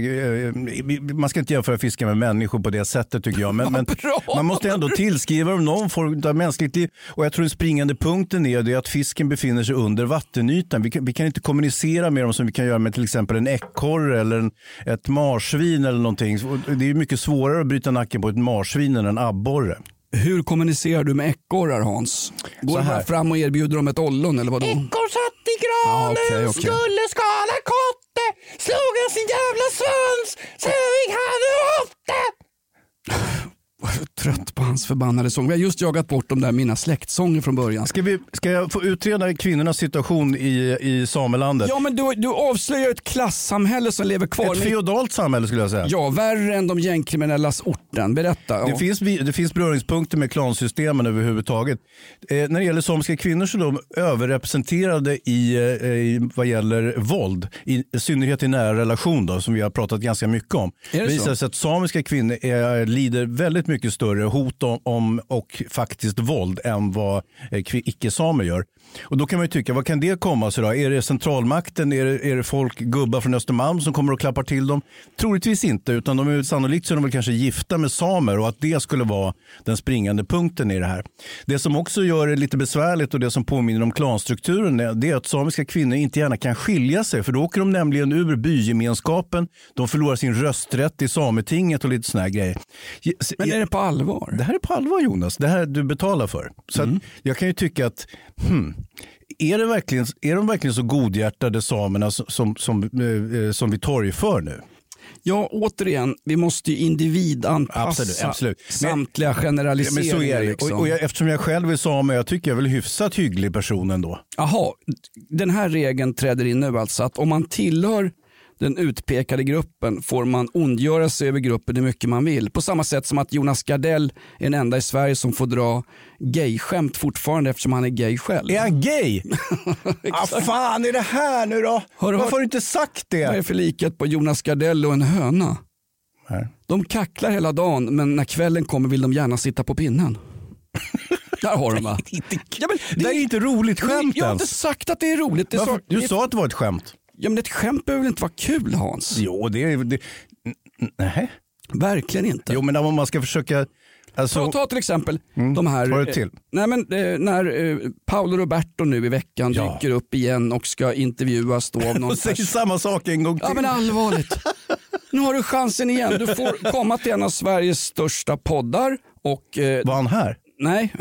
man ska inte jämföra fiskar med människor på det sättet tycker jag. Men man måste ändå tillskriva dem någon form av mänskligt liv. Och jag tror den springande punkten är det att fisken befinner sig under vattenytan. Vi kan inte kommunicera med dem som vi kan göra med till exempel en ekorre eller ett marsvin eller någonting. Det är mycket svårare att bryta nacken på ett marsvin än en abborre. Hur kommunicerar du med ekorrar, Hans? Går du bara fram och erbjuder dem ett ollon eller vadå? Ekorr satt i granen, okay. skulle skala kotte, slog han sin jävla svans, så gick han upp det. Jag är så trött på hans förbannade sång. Vi har just jagat bort de där mina släktsånger från början. Ska jag få utreda kvinnornas situation i samelandet? Ja, men du avslöjar ett klassamhälle som lever kvar. Ett feodalt samhälle skulle jag säga. Ja, värre än de gängkriminellas orten. Berätta. Ja. Det finns beröringspunkter med klansystemen överhuvudtaget. När det gäller samiska kvinnor så är de överrepresenterade i vad gäller våld. I synnerhet i nära relation då, som vi har pratat ganska mycket om. Det visar sig att samiska kvinnor lider väldigt mycket större hot om och faktiskt våld än vad icke-samer gör. Och då kan man ju tycka, vad kan det komma sig då? Är det centralmakten? Är det folk, gubbar från Östermalm som kommer och klappar till dem? Troligtvis inte, utan de är sannolikt så de väl kanske gifta med samer och att det skulle vara den springande punkten i det här. Det som också gör det lite besvärligt och det som påminner om klanstrukturen det är att samiska kvinnor inte gärna kan skilja sig, för då åker de nämligen ur bygemenskapen, de förlorar sin rösträtt i sametinget och lite såna här grejer. Men är det på allvar? Det här är på allvar, Jonas. Det här du betalar för. Så att jag kan ju tycka att är de verkligen så godhjärtade samerna som vi torgför nu? Ja, återigen, vi måste ju individanpassa absolut. Samtliga generaliseringar. Men så är det. Liksom. Eftersom jag själv är same, jag tycker jag är väl hyfsat hygglig person ändå. Jaha, den här regeln träder in nu alltså att om man tillhör den utpekade gruppen får man ondgöra sig över gruppen hur mycket man vill. På samma sätt som att Jonas Gardell är den enda i Sverige som får dra gayskämt fortfarande eftersom han är gay själv. Är han gay? Fan är det här nu då? Varför har du inte sagt det? Vad är för likhet på Jonas Gardell och en höna? Nej. De kacklar hela dagen men när kvällen kommer vill de gärna sitta på pinnen. Där har de va? Det är inte roligt skämt. Jag har inte sagt att det är roligt. Du sa att det var ett skämt. Ja, men ett skämt behöver väl inte vara kul, Hans? Jo, nej. Verkligen inte. Jo, men om man ska försöka... Alltså... Ta till exempel de här... Vad är det till? När Paolo Roberto nu i veckan dyker upp igen och ska intervjuas då av någon... och säger samma sak en gång till. Ja, men allvarligt. Nu har du chansen igen. Du får komma till en av Sveriges största poddar och... Var han här? Nej,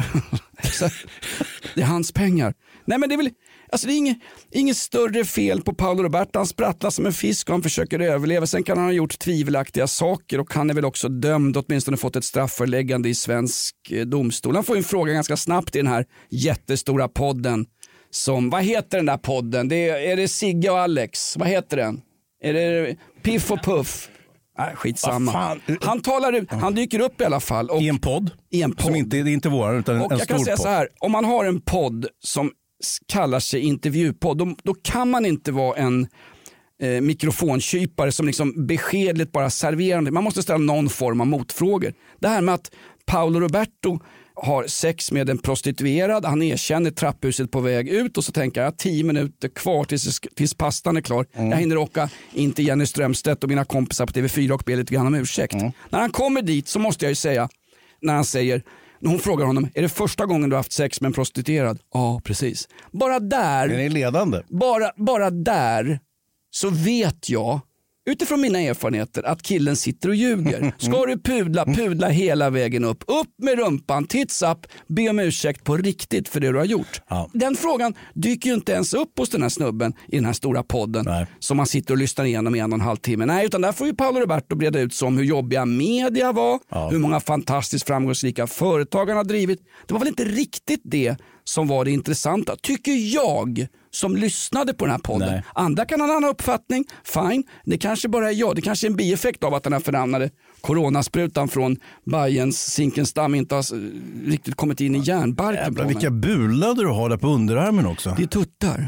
det är hans pengar. Nej, men det är väl... Alltså det är inget större fel på Paolo Roberto. Han sprattlar som en fisk och han försöker överleva. Sen kan han ha gjort tvivelaktiga saker och han är väl också dömd, åtminstone fått ett strafföreläggande i svensk domstol. Han får en fråga ganska snabbt i den här jättestora podden. Vad heter den där podden? Är det Sigge och Alex? Vad heter den? Är det Piff och Puff? Nej, skitsamma. Han dyker upp i alla fall. Och, I en podd? I en podd. Som inte, det är inte våran utan och en jag stor kan säga podd. Så här, om man har en podd som kallar sig intervjupodd, då kan man inte vara en mikrofonkypare som liksom beskedligt bara serverar. Man måste ställa någon form av motfrågor. Det här med att Paolo Roberto har sex med en prostituerad, han erkänner trapphuset på väg ut och så tänker jag 10 minuter kvar tills pastan är klar. Jag hinner åka in till Jenny Strömstedt och mina kompisar på TV4 och be lite grann om ursäkt. När han kommer dit så måste jag ju säga, när hon frågar honom, är det första gången du har haft sex med en prostituerad? Ja, precis. Bara där. Den är ledande. Bara där så vet jag utifrån mina erfarenheter att killen sitter och ljuger. Ska du pudla hela vägen upp med rumpan, tits up, be om ursäkt på riktigt för det du har gjort. Ja. Den frågan dyker ju inte ens upp hos den här snubben i den här stora podden. Nej. Som man sitter och lyssnar igenom i 1,5 timme. Nej, utan där får ju Paolo Roberto breda ut som hur jobbiga media var, hur många fantastiskt framgångsrika företag han har drivit. Det var väl inte riktigt det som var det intressanta, tycker jag, som lyssnade på den här podden. Nej. Andra kan ha en annan uppfattning, fine. Det kanske bara är jag. Det kanske är en bieffekt av att den här förnamnade coronasprutan från Bayerns Zinkensdamm inte har riktigt kommit in i hjärnbarken. Vilka bulade du har där på underarmen också. Det är tuttar.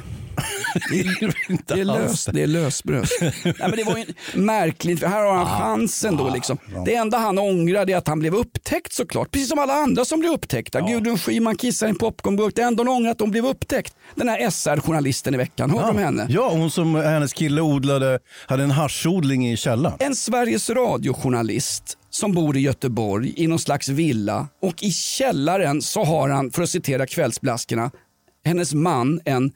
Det är lösbröst. Nej, men det var ju märkligt, för här har han chansen då liksom. Det enda han ångrar är att han blev upptäckt, såklart. Precis som alla andra som blev upptäckta. Gudrun Schyman kissar i en popcornburk. Det enda hon ångrar att de blev upptäckt. Den här SR-journalisten i veckan, hörde om henne? Ja, hon som hennes kille hade en haschodling i källaren. En Sveriges radiojournalist som bor i Göteborg i någon slags villa, och i källaren så har han, för att citera Kvällsblaskorna, hennes man en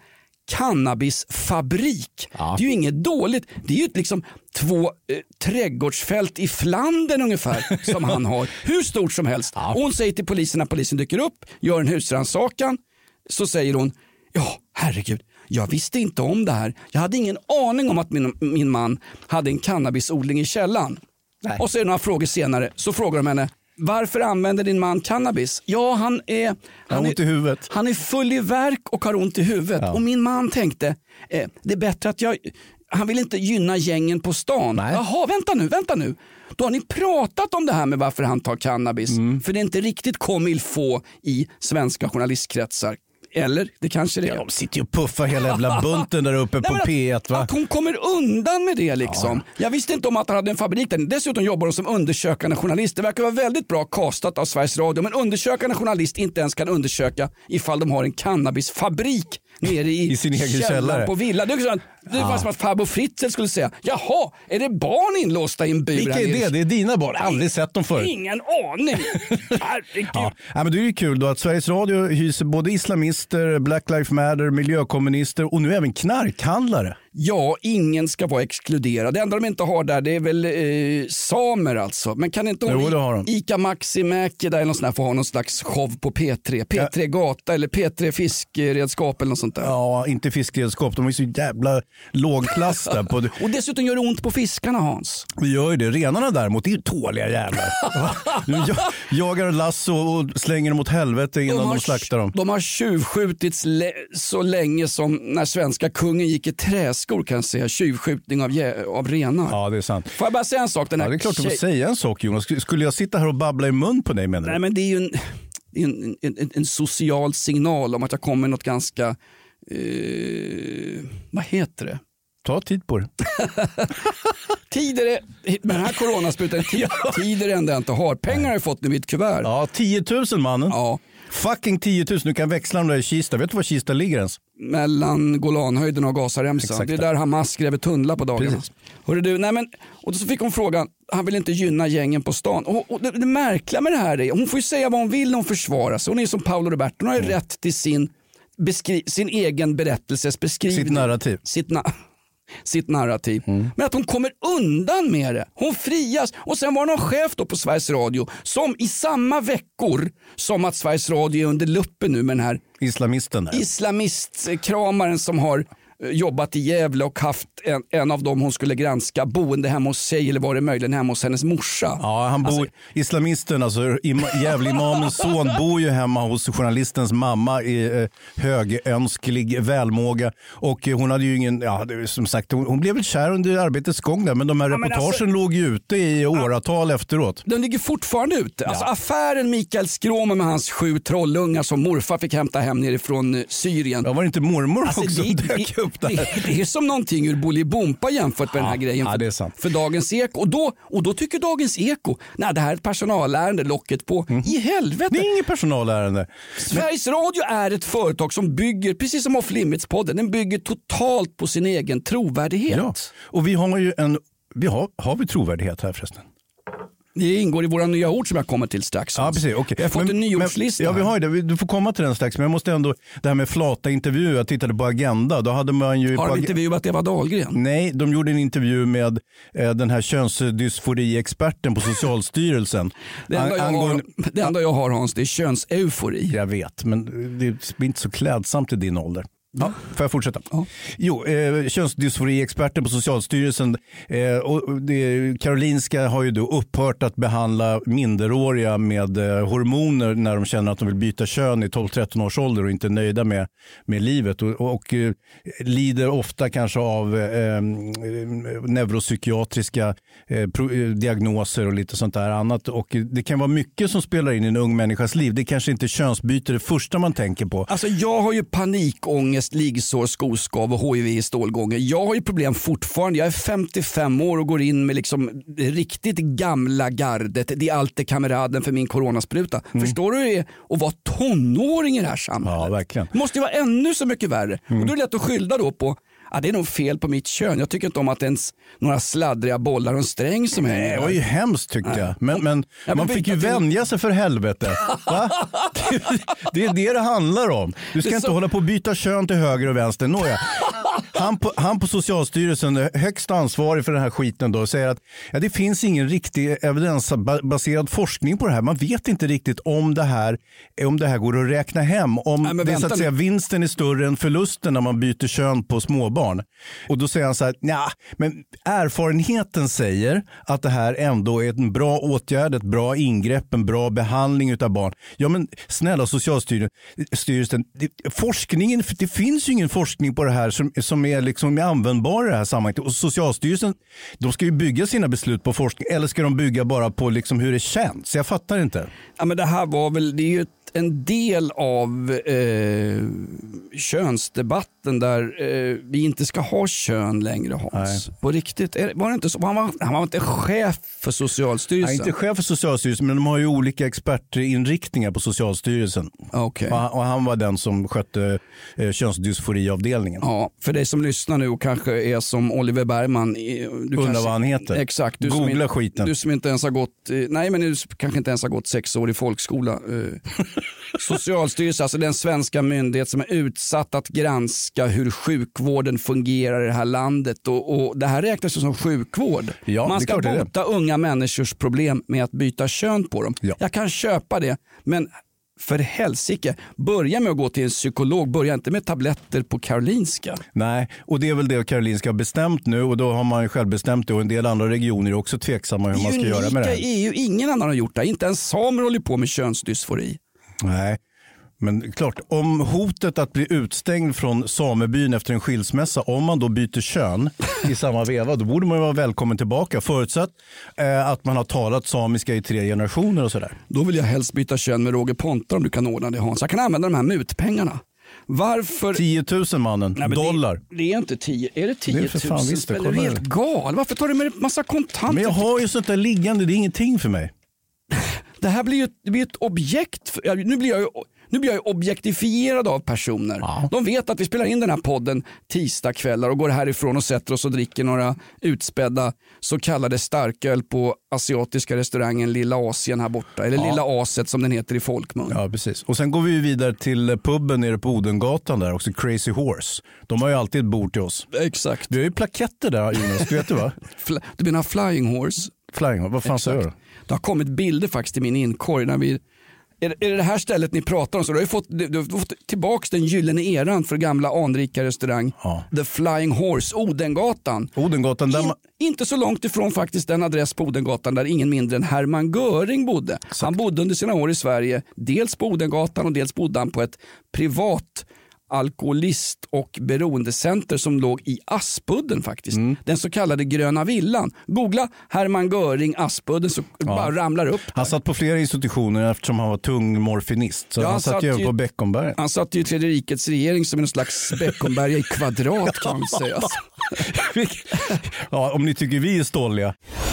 cannabisfabrik. Ja. Det är ju inget dåligt. Det är ju liksom 2 trädgårdsfält i Flandern ungefär som han har. Hur stort som helst. Ja. Och hon säger till polisen när polisen dyker upp, gör en husrannsakan, så säger hon, ja, herregud, jag visste inte om det här. Jag hade ingen aning om att min man hade en cannabisodling i källaren. Nej. Och så är det några frågor senare, så frågar de henne, varför använder din man cannabis? Ja, han är ont i huvudet. Han är full i värk och har ont i huvudet. Ja. Och min man tänkte, det är bättre att han vill inte gynna gängen på stan. Nej. Jaha, vänta nu. Då har ni pratat om det här med varför han tar cannabis. För det är inte riktigt comme il faut i svenska journalistkretsar. Eller, det kanske det är. De sitter ju och puffar hela jävla bunten där uppe på P1, va? Att hon kommer undan med det liksom. Ja. Jag visste inte om att han hade en fabrik där. Dessutom jobbar hon som undersökande journalist. Det verkar vara väldigt bra kastat av Sveriges Radio. Men undersökande journalist inte ens kan undersöka ifall de har en cannabisfabrik nere i sin egen källare på villa. Det var som att Fabo Fritzl skulle säga, jaha, är det barn inlåsta i en bur? Vilka är det? Det är dina barn. Aldrig sett dem förut. Ingen aning. Herregud. Ja, men det är ju kul då att Sveriges Radio hyser både islamister, Black Lives Matter, miljökommunister och nu även knarkhandlare. Ja, ingen ska vara exkluderad. Det enda de inte har där, det är väl samer alltså. Men kan inte Ica Maxi Mäki där eller någon sån här få ha någon slags show på P3? P3 Gata eller P3 Fiskredskap eller något sånt där. Ja, inte fiskredskap. De är så jävla lågklass där på det. Och dessutom gör det ont på fiskarna, Hans. Vi gör ju det. Renarna däremot, det är ju tåliga jävlar. De jagar lasso och slänger dem åt helvete innan de slaktar dem. De har tjuvskjutits så länge som när svenska kungen gick i träskor, kan jag säga. Tjuvskjutning av renar. Ja, det är sant. Får jag bara säga en sak? Den här det är klart du får säga en sak, Jonas. Skulle jag sitta här och babbla i mun på dig, menar du? Nej, men det är ju en social signal om att jag kommer något ganska... vad heter det? Ta tid på det. Tid är det, med den här coronasprutan, tid är det enda jag inte har. Pengar har jag fått i mitt kuvert. Ja, 10 000 mannen. Ja. Fucking 10 000, du kan växla dem där i Kista. Vet du var Kista ligger ens? Mellan Golanhöjden och Gazaremsan. Det är där Hamas gräver tunnlar på dagarna. Hörde du, och så fick hon frågan, han vill inte gynna gängen på stan. Och det märkliga med det här är, hon får ju säga vad hon vill när hon försvarar sig. Hon är som Paolo Roberto, hon har ju rätt till sin egen berättelses beskrivning. Sitt narrativ. Sitt narrativ. Men att hon kommer undan med det. Hon frias. Och sen var det någon chef då på Sveriges Radio som i samma veckor som att Sveriges Radio är under luppen nu med den här islamistkramaren som har jobbat i Gävle och haft en av dem hon skulle granska boende hemma hos sig, eller var det möjligen hemma hos hennes morsa. Ja, han bor, islamisten, alltså Gävle-imamens son bor ju hemma hos journalistens mamma i högönsklig välmåga, och hon hade ju ingen, som sagt, hon blev väl kär under arbetets gång där, men de här reportagen låg ju ute i åratal efteråt. De ligger fortfarande ute. Alltså affären Mikael Skråme med hans 7 trollungar som morfar fick hämta hem nerifrån Syrien. Ja, var det inte mormor också dök upp där? Det är som någonting ur Bolibompa jämfört med den här grejen det är sant. För Dagens Eko. Och då tycker Dagens Eko, nej, det här är ett personalärende, locket på. I helvete. Det är inget personalärende. Sveriges Radio är ett företag som bygger, precis som Off Limits-podden, den bygger totalt på sin egen trovärdighet. Ja. Och vi har ju har vi trovärdighet här förresten? Det ingår i våra nya ord som jag kommer till strax. Ja, precis. Okay. Jag har fått en nyordslista. Ja, vi har det. Du får komma till den strax. Men jag måste ändå, det här med flata intervjuer, jag tittade på Agenda. Då hade man ju har de intervjuat Eva Dahlgren? Nej, de gjorde en intervju med den här könsdysfori-experten på Socialstyrelsen. Det enda jag har, Hans, det är könseufori. Jag vet, men det är inte så klädsamt i din ålder. Ja, får jag fortsätta? Ja. Jo, könsdysfori-experten på Socialstyrelsen och Karolinska har ju då upphört att behandla minderåriga med hormoner när de känner att de vill byta kön i 12-13 års ålder och inte är nöjda med livet och lider ofta kanske av neuropsykiatriska diagnoser och lite sånt där annat. Och det kan vara mycket som spelar in i en ung människas liv. Det kanske inte könsbyte det första man tänker på. Alltså jag har ju panikångest, liggsår, skoskav och HIV i stålgången. Jag har ju problem fortfarande. Jag är 55 år och går in med liksom riktigt gamla gardet. Det är alltid kameraden för min coronaspruta. Förstår du det? Och vara tonåring i det här samhället. Ja, verkligen. Det måste ju vara ännu så mycket värre. Och då är det lätt att skylda då på det är nog fel på mitt kön. Jag tycker inte om att ens några sladdriga bollar och en sträng som hänger. Det var ju hemskt tyckte jag. Men man fick ju vänja sig för helvete. Va? Det är det handlar om. Du ska inte hålla på att byta kön till höger och vänster. Nåja. Han på Socialstyrelsen är högst ansvarig för den här skiten då och säger att det finns ingen riktig evidensbaserad forskning på det här. Man vet inte riktigt om det här går att räkna hem. Om det är så att säga vinsten är större än förlusten när man byter kön på småbarn. Och då säger han så här, men erfarenheten säger att det här ändå är en bra åtgärd, ett bra ingrepp, en bra behandling utav barn. Ja men snälla Socialstyrelsen, forskningen, det finns ju ingen forskning på det här som är liksom användbar i det här sammanhanget. Och Socialstyrelsen, de ska ju bygga sina beslut på forskning eller ska de bygga bara på liksom hur det känns? Jag fattar inte. Ja men det här var väl, det är ju en del av könsdebatten där vi inte ska ha kön längre, Hans. Nej. På riktigt, var det inte så? Han var inte chef för Socialstyrelsen. Nej, inte chef för Socialstyrelsen, men de har ju olika expertinriktningar på Socialstyrelsen. Okay. Och han var den som skötte könsdysforiavdelningen. Ja, för dig som lyssnar nu och kanske är som Oliver Bergman. Undrar vad han heter. Exakt. Googla skiten. Du som inte ens har gått, du kanske inte ens har gått 6 år i folkskola. Socialstyrelsen, alltså den svenska myndighet som är utsatt att granska hur sjukvården fungerar i det här landet och det här räknas som sjukvård. Ja, man ska bota unga människors problem med att byta kön på dem. Ja. Jag kan köpa det, men för helsike, börja med att gå till en psykolog, börja inte med tabletter på Karolinska. Nej, och det är väl det Karolinska har bestämt nu och då har man ju själv bestämt det och en del andra regioner är också tveksamma hur man ska göra med det här. EU, ingen annan har gjort det, inte ens samer håller på med könsdysfori. Nej, men klart, om hotet att bli utstängd från samebyn efter en skilsmässa, om man då byter kön i samma veva, då borde man vara välkommen tillbaka, förutsatt att man har talat samiska i 3 generationer och sådär. Då vill jag helst byta kön med Roger Ponta om du kan ordna det, Hans. Jag kan använda de här mutpengarna. Varför? 10 000 mannen, dollar. Det är inte 10, är det 10 000? Det är för fan, visst, det är helt gal. Varför tar du med massa kontanter? Men jag har ju sånt där liggande, det är ingenting för mig. Det här blir ju ett objekt. Nu blir jag objektifierad av personer. Ja. De vet att vi spelar in den här podden tisdagskvällar och går härifrån och sätter oss och dricker några utspädda så kallade starköl på asiatiska restaurangen Lilla Asien här borta. Eller Lilla Aset som den heter i folkmun. Ja, precis. Och sen går vi vidare till puben nere på Odengatan där också, Crazy Horse. De har ju alltid ett bord till oss. Exakt. Vi har ju plaketter där, Jonas, vet du va? Du menar Flying Horse? Flying Horse, vad fan säger du? Det har kommit bilder faktiskt i min inkorg när vi... Är det här stället ni pratar om? Så du har fått tillbaka den gyllene eran för gamla anrika restaurang. Ja. The Flying Horse, Odengatan. Inte så långt ifrån faktiskt den adress på Odengatan där ingen mindre än Hermann Göring bodde. Exakt. Han bodde under sina år i Sverige, dels på Odengatan och dels bodde han på ett privat alkoholist- och beroendecenter som låg i Aspudden faktiskt. Den så kallade Gröna villan. Googla Hermann Göring Aspudden så bara ramlar upp. Han satt på flera institutioner eftersom han var tung morfinist. Så han satt ju på Beckomberg. Han satt ju i Tredje rikets regering som en slags Beckomberg i kvadrat kan man säga. Ja, om ni tycker vi är ståliga.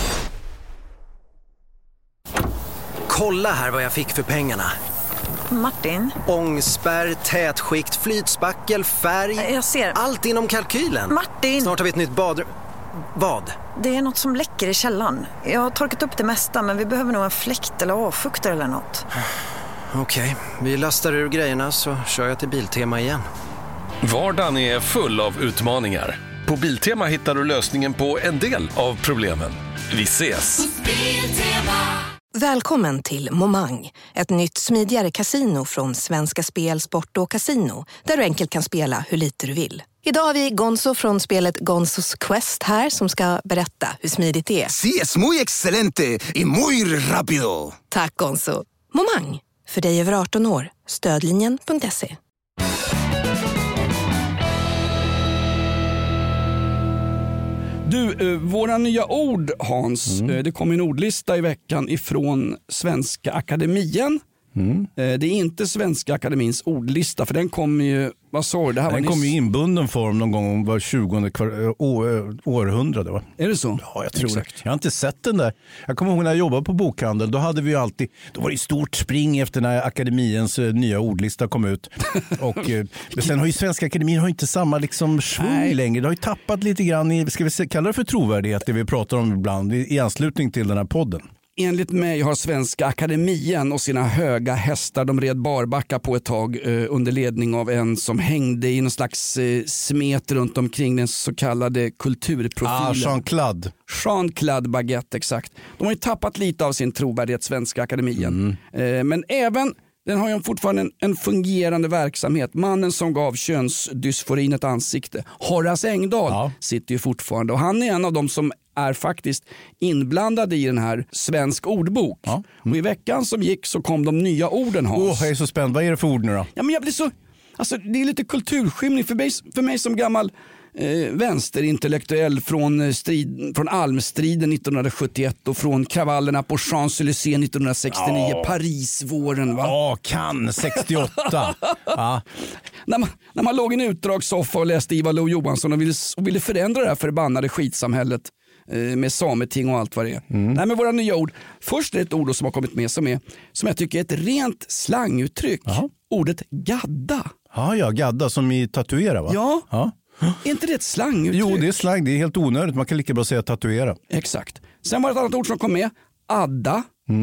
Kolla här vad jag fick för pengarna. Martin? Ångspärr, tätskikt, flytspackel, färg. Jag ser. Allt inom kalkylen. Martin! Snart har vi ett nytt badrum. Vad? Det är något som läcker i källaren. Jag har torkat upp det mesta, men vi behöver nog en fläkt eller avfuktare eller något. Okej, vi lastar ur grejerna så kör jag till Biltema igen. Vardagen är full av utmaningar. På Biltema hittar du lösningen på en del av problemen. Vi ses! Välkommen till Momang, ett nytt smidigare kasino från Svenska Spel, Sport och Casino, där du enkelt kan spela hur lite du vill. Idag har vi Gonzo från spelet Gonzos Quest här som ska berätta hur smidigt det är. Sí, es muy excelente y muy rápido. Tack Gonzo. Momang, för dig över 18 år. Stödlinjen.se. Du, våra nya ord, Hans. Det kom en ordlista i veckan ifrån Svenska Akademien. Det är inte Svenska Akademins ordlista, för den kommer ju, vad sa du? Den kommer ju i inbunden form någon gång var 20 århundrade, va? Är det så? Ja, jag tror det. Jag har inte sett den där. Jag kommer ihåg när jag jobbade på bokhandel, då hade vi ju alltid, då var det stort spring efter när Akademiens nya ordlista kom ut. Och sen har ju Svenska Akademin har inte samma liksom svung längre. Det har ju tappat lite grann i, ska vi kalla det för trovärdighet, det vi pratar om ibland i anslutning till den här podden. Enligt mig har Svenska Akademien och sina höga hästar, de red barbacka på ett tag under ledning av en som hängde i någon slags smet runt omkring den så kallade kulturprofilen. Jean-Claude Baguette, exakt. De har ju tappat lite av sin trovärdighet, Svenska Akademien. Men även den har ju fortfarande en fungerande verksamhet. Mannen som gav könsdysforin ett ansikte, Horace Engdahl, sitter ju fortfarande. Och han är en av dem som är faktiskt inblandade i den här Svensk ordbok. Och i veckan som gick så kom de nya orden, Hans. Jag är så spänd. Vad är det för ord nu då? Ja, men jag blir så, alltså, det är lite kulturskymning för mig som gammal vänsterintellektuell från Almstriden 1971 och från kravallerna på Champs-Élysées 1969, Parisvåren, va? Ja, Cannes 68. När man låg i en utdragssoffa och läste Ivar Lo-Johansson och ville förändra det här förbannade skitsamhället med sameting och allt vad det är. Nej, men våra nya ord. Först är ett ord som har kommit med som jag tycker är ett rent slanguttryck. Ordet gadda. Ja, gadda som i tatuera, va? Ja. Är inte det ett slanguttryck? Jo, det är slang. Det är helt onödigt. Man kan lika bra säga tatuera. Exakt. Sen var det ett annat ord som kom med. Adda.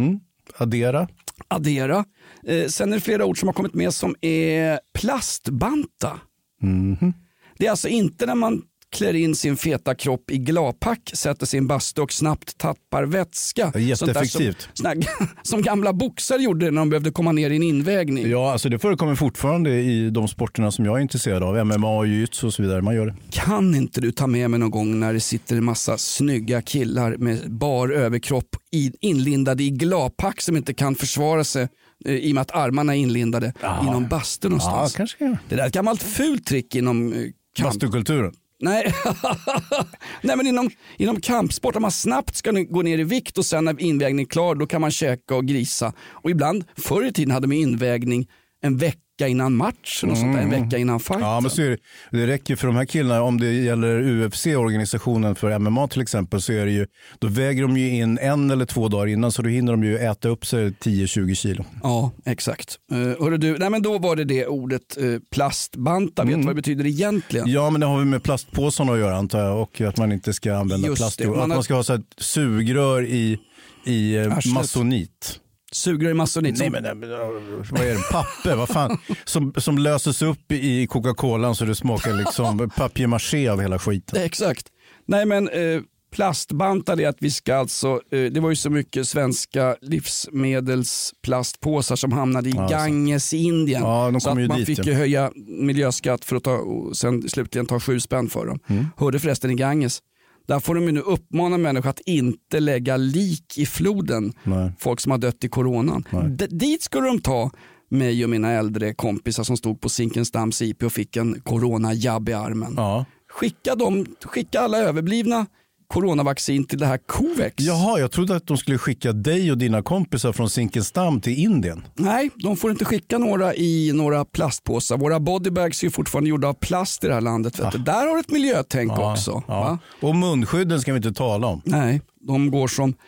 Addera. Sen är det flera ord som har kommit med som är plastbanta. Det är alltså inte när man klär in sin feta kropp i glapack, sätter sin bastu och snabbt tappar vätska. Jätteeffektivt. Som gamla boxare gjorde när de behövde komma ner i en invägning. Ja, alltså det förekommer fortfarande i de sporterna som jag är intresserad av. MMA, jiu-jitsu och så vidare. Man gör det. Kan inte du ta med mig någon gång när det sitter en massa snygga killar med bar överkropp inlindade i glapack som inte kan försvara sig i och med att armarna är inlindade i någon bastu någonstans? Ja, kanske. Det där är ett gammalt fult trick inom bastukulturen. Nej, men inom kampsport, om man snabbt ska gå ner i vikt och sen när invägningen är klar, då kan man käka och grisa. Och ibland, förr i tiden hade man invägning en vecka innan matchen och sånt där, en vecka innan fighten. Ja, men så är det räcker för de här killarna, om det gäller UFC-organisationen för MMA till exempel, så är det ju, då väger de ju in 1 eller 2 dagar innan, så då hinner de ju äta upp sig 10-20 kilo. Ja, exakt. Hörru du, men då var det ordet plastbanta. Vet du vad det betyder egentligen? Ja, men det har vi med plastpåsarna att göra, antar jag, och att man inte ska använda plast. Att man ska ha så här sugrör i masonit. Sugrör i masonit. Nej, men vad är det? Papper, vad fan? Som löses upp i Coca-Cola så det smakar liksom papier-maché av hela skiten. Exakt. Nej, men plastbantar är att vi ska alltså, det var ju så mycket svenska livsmedelsplastpåsar som hamnade i Ganges i Indien. Ja, så att man fick ju höja miljöskatt för att och sen slutligen ta 7 spänn för dem. Hörde förresten i Ganges. Där får de ju nu uppmana människor att inte lägga lik i floden. Nej. Folk som har dött i coronan. Dit skulle de ta mig och mina äldre kompisar som stod på Zinkensdamms IP och fick en coronajabb i armen. Ja. Skicka alla överblivna coronavaccin till det här Covex. Jaha, jag trodde att de skulle skicka dig och dina kompisar från Zinkensdamm till Indien. Nej, de får inte skicka några i några plastpåsar. Våra bodybags är ju fortfarande gjorda av plast i det här landet. Där har du ett miljötänk också. Ja. Och munsskydden ska vi inte tala om. Nej, de går som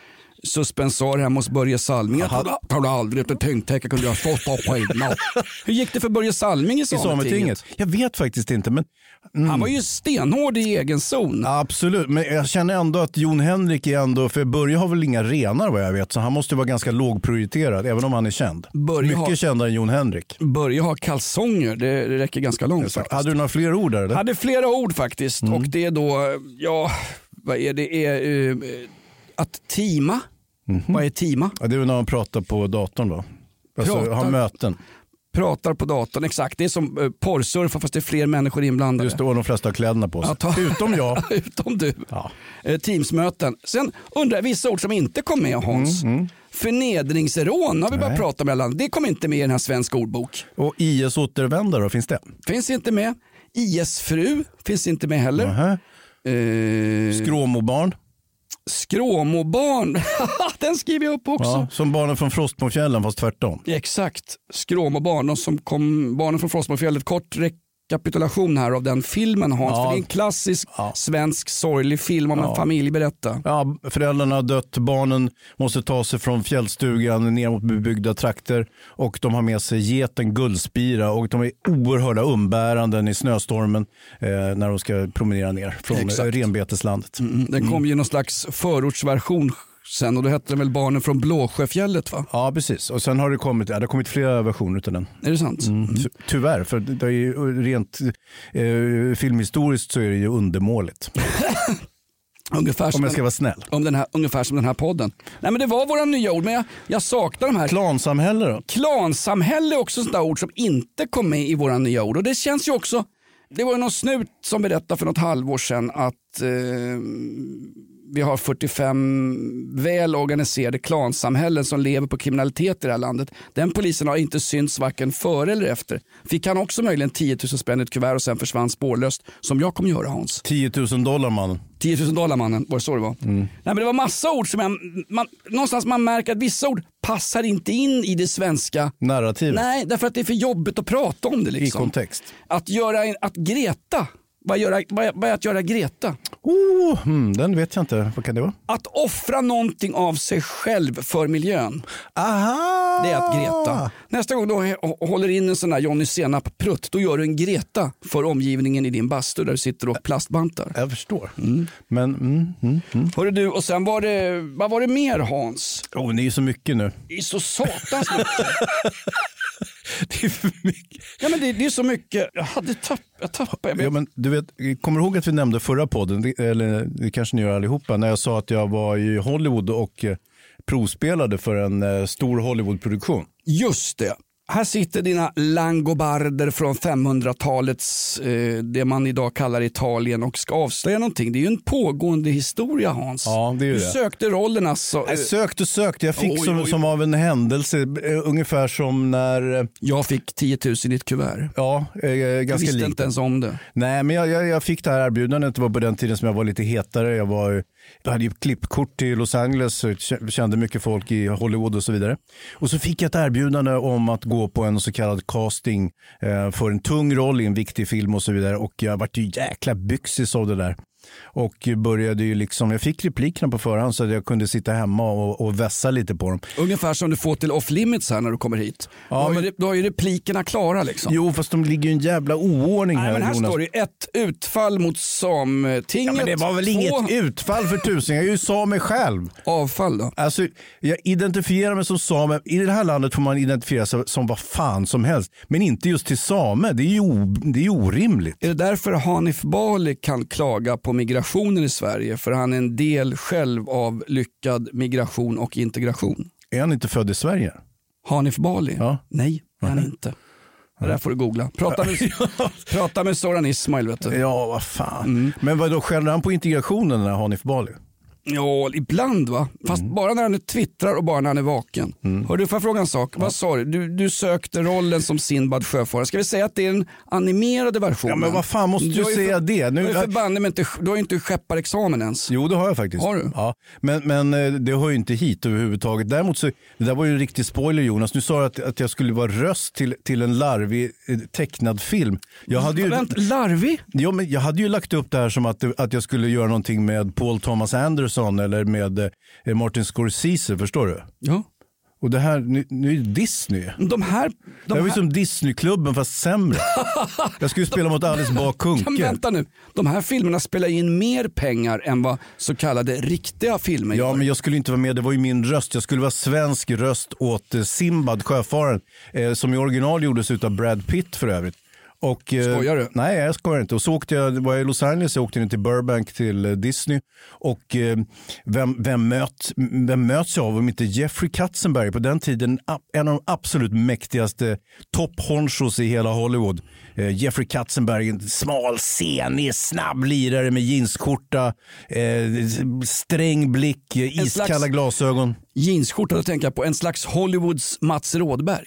suspensor hemma hos Börje Salming. Jag trodde aldrig att ett tyngdtäcke kunde jag stått på skidorna. Hur gick det för Börje Salming i Sametinget? Jag vet faktiskt inte, men han var ju stenhård i egen zon. Absolut, men jag känner ändå att Jon Henrik är ändå, för Börje har väl inga renar vad jag vet, så han måste vara ganska lågprioriterad även om han är känd. Mycket kändare än Jon Henrik. Börje har kalsonger, det räcker ganska långt faktiskt. Hade du några fler ord där? Eller? Hade flera ord faktiskt och det är då, vad är det? Att teama. Vad är teama? Ja, det är när man pratar på datorn då. Alltså ha möten. Pratar på datorn, exakt. Det är som porrsurfa fast det är fler människor inblandade. Just det, och de flesta har kläderna på sig. Utom jag. Utom du. Ja. Teamsmöten. Sen undrar jag vissa ord som inte kom med, Hans. Förnedringsrån har vi börjat prata med. Det kom inte med i den här svenska ordbok. Och IS-återvändare då, finns det? Finns inte med. IS-fru finns inte med heller. Skråmobarn. Skråmobarn, den skriver jag upp också. Ja, som barnen från Frostmofjällen fast tvärtom. Exakt, skråmobarn, de som kom, barnen från Frostmofjället. Kort rekapitulation här av den filmen, Hans. För det är en klassisk svensk sorglig film om en familj berättar. Ja, föräldrarna har dött, barnen måste ta sig från fjällstugan ner mot bebyggda trakter och de har med sig geten Guldspira och de är oerhörda umbäranden i snöstormen när de ska promenera ner från renbeteslandet. Den kom ju någon slags förortsversion sen och då hette den väl Barnen från Blåsjöfjället, va? Ja, precis. Och sen har det kommit flera versioner av den. Är det sant? Tyvärr, för det är ju rent filmhistoriskt så är det ju undermåligt. Ungefär som om jag ska vara snäll. Ungefär som den här podden. Nej, men det var våra nya ord, men jag saknar de här. Klansamhälle då? Klansamhälle är också sådana ord som inte kom med i våra nya ord. Och det känns ju också, det var ju någon snut som berättade för något halvår sedan att vi har 45 väl organiserade klansamhällen som lever på kriminalitet i det här landet. Den polisen har inte synts varken före eller efter. Fick han också möjligen 10 000 spänn i ett kuvert och sen försvann spårlöst, som jag kommer göra, Hans. $10,000 mannen. $10,000 mannen, var det så det var? Nej, men det var massa ord som någonstans man märker att vissa ord passar inte in i det svenska narrativet. Nej, därför att det är för jobbigt att prata om det liksom. I kontext. Att Greta. Vad är att göra Greta? Den vet jag inte. Vad kan det vara? Att offra någonting av sig själv för miljön. Aha! Det är att Greta. Nästa gång du håller in en sån här Johnny Senap-prutt, då gör du en Greta för omgivningen i din bastu där du sitter och plastbantar. Jag förstår. Men, Hörru du, och sen vad var det mer, Hans? Det är ju så mycket nu. Det är så satans mycket. Det är för mycket. Ja, men det är så mycket. Jag tappade. Ja, men du vet, kommer du ihåg att vi nämnde förra podden, eller det kanske ni gör allihopa, när jag sa att jag var i Hollywood och provspelade för en stor Hollywoodproduktion? Just det. Här sitter dina langobarder från 500-talets, det man idag kallar Italien, och ska avslöja någonting. Det är ju en pågående historia, Hans. Ja, det är ju du sökte rollen alltså. Jag sökte. Jag fick som av en händelse, ungefär som när... Jag fick 10 000 i ett kuvert. Ja, ganska jag visste inte ens om det. Nej, men jag fick det här erbjudandet. Det var på den tiden som jag var lite hetare. Jag hade ju klippkort till Los Angeles, kände mycket folk i Hollywood och så vidare. Och så fick jag ett erbjudande om att gå på en så kallad casting för en tung roll i en viktig film och så vidare. Och jag var ju jäkla byxis av det där. Och började ju liksom, jag fick replikerna på förhand så att jag kunde sitta hemma och vässa lite på dem. Ungefär som du får till Off Limits här när du kommer hit. Ja, då har ju replikerna klara liksom. Jo, fast de ligger ju en jävla oordning här. Men här Jonas. står det ett utfall mot Sametinget. Ja, men det var väl inget utfall för tusen. Jag är ju same själv. Avfall då? Alltså, jag identifierar mig som same. I det här landet får man identifiera sig som vad fan som helst. Men inte just till same. Det är ju orimligt. Är det därför Hanif Bali kan klaga på migrationen i Sverige? För han är en del själv av lyckad migration och integration. Är han inte född i Sverige? Hanif Bali? Ja. Nej, han är inte. Det där får du googla. Prata med Soran Ismail, vet du. Ja, vad fan. Men vad då, skäller han på integrationen när Hanif Bali? Ja, ibland va. Fast bara när han twittrar och bara när han är vaken. Hör du, får jag fråga en sak? Vad sa du? Du sökte rollen som Sinbad sjöfarare. Ska vi säga att det är den animerade versionen? Ja, men vad fan måste du säga det? Nu du har ju inte skepparexamen ens. Jo, det har jag faktiskt. Har du? Ja, men det hör ju inte hit överhuvudtaget. Däremot så, det där var ju en riktig spoiler, Jonas. Nu sa du att jag skulle vara röst till en larvig tecknad film. Larvig? Ja, men jag hade ju lagt upp det här som att jag skulle göra någonting med Paul Thomas Anderson Jefferson eller med Martin Scorsese, förstår du? Ja. Och det här, nu är det Disney. Det här var ju som Disneyklubben fast sämre. Jag skulle spela mot Alice Bah Kuhnke. Men vänta nu, de här filmerna spelar in mer pengar än vad så kallade riktiga filmer gör. Ja, men jag skulle inte vara med, det var ju min röst. Jag skulle vara svensk röst åt Simbad, sjöfararen, som i original gjordes av Brad Pitt för övrigt. Och, skojar du? Nej, jag skojar inte. Och så åkte jag, var jag i Los Angeles, jag åkte ner till Burbank till Disney. Och vem möts jag av om inte Jeffrey Katzenberg, på den tiden en av de absolut mäktigaste topphonchos i hela Hollywood. Jeffrey Katzenberg, en smal, senig, snabb lirare med jeansskjorta, sträng blick, iskalla glasögon. Jeansskjorta, då tänker jag på en slags Hollywoods Mats Rådberg.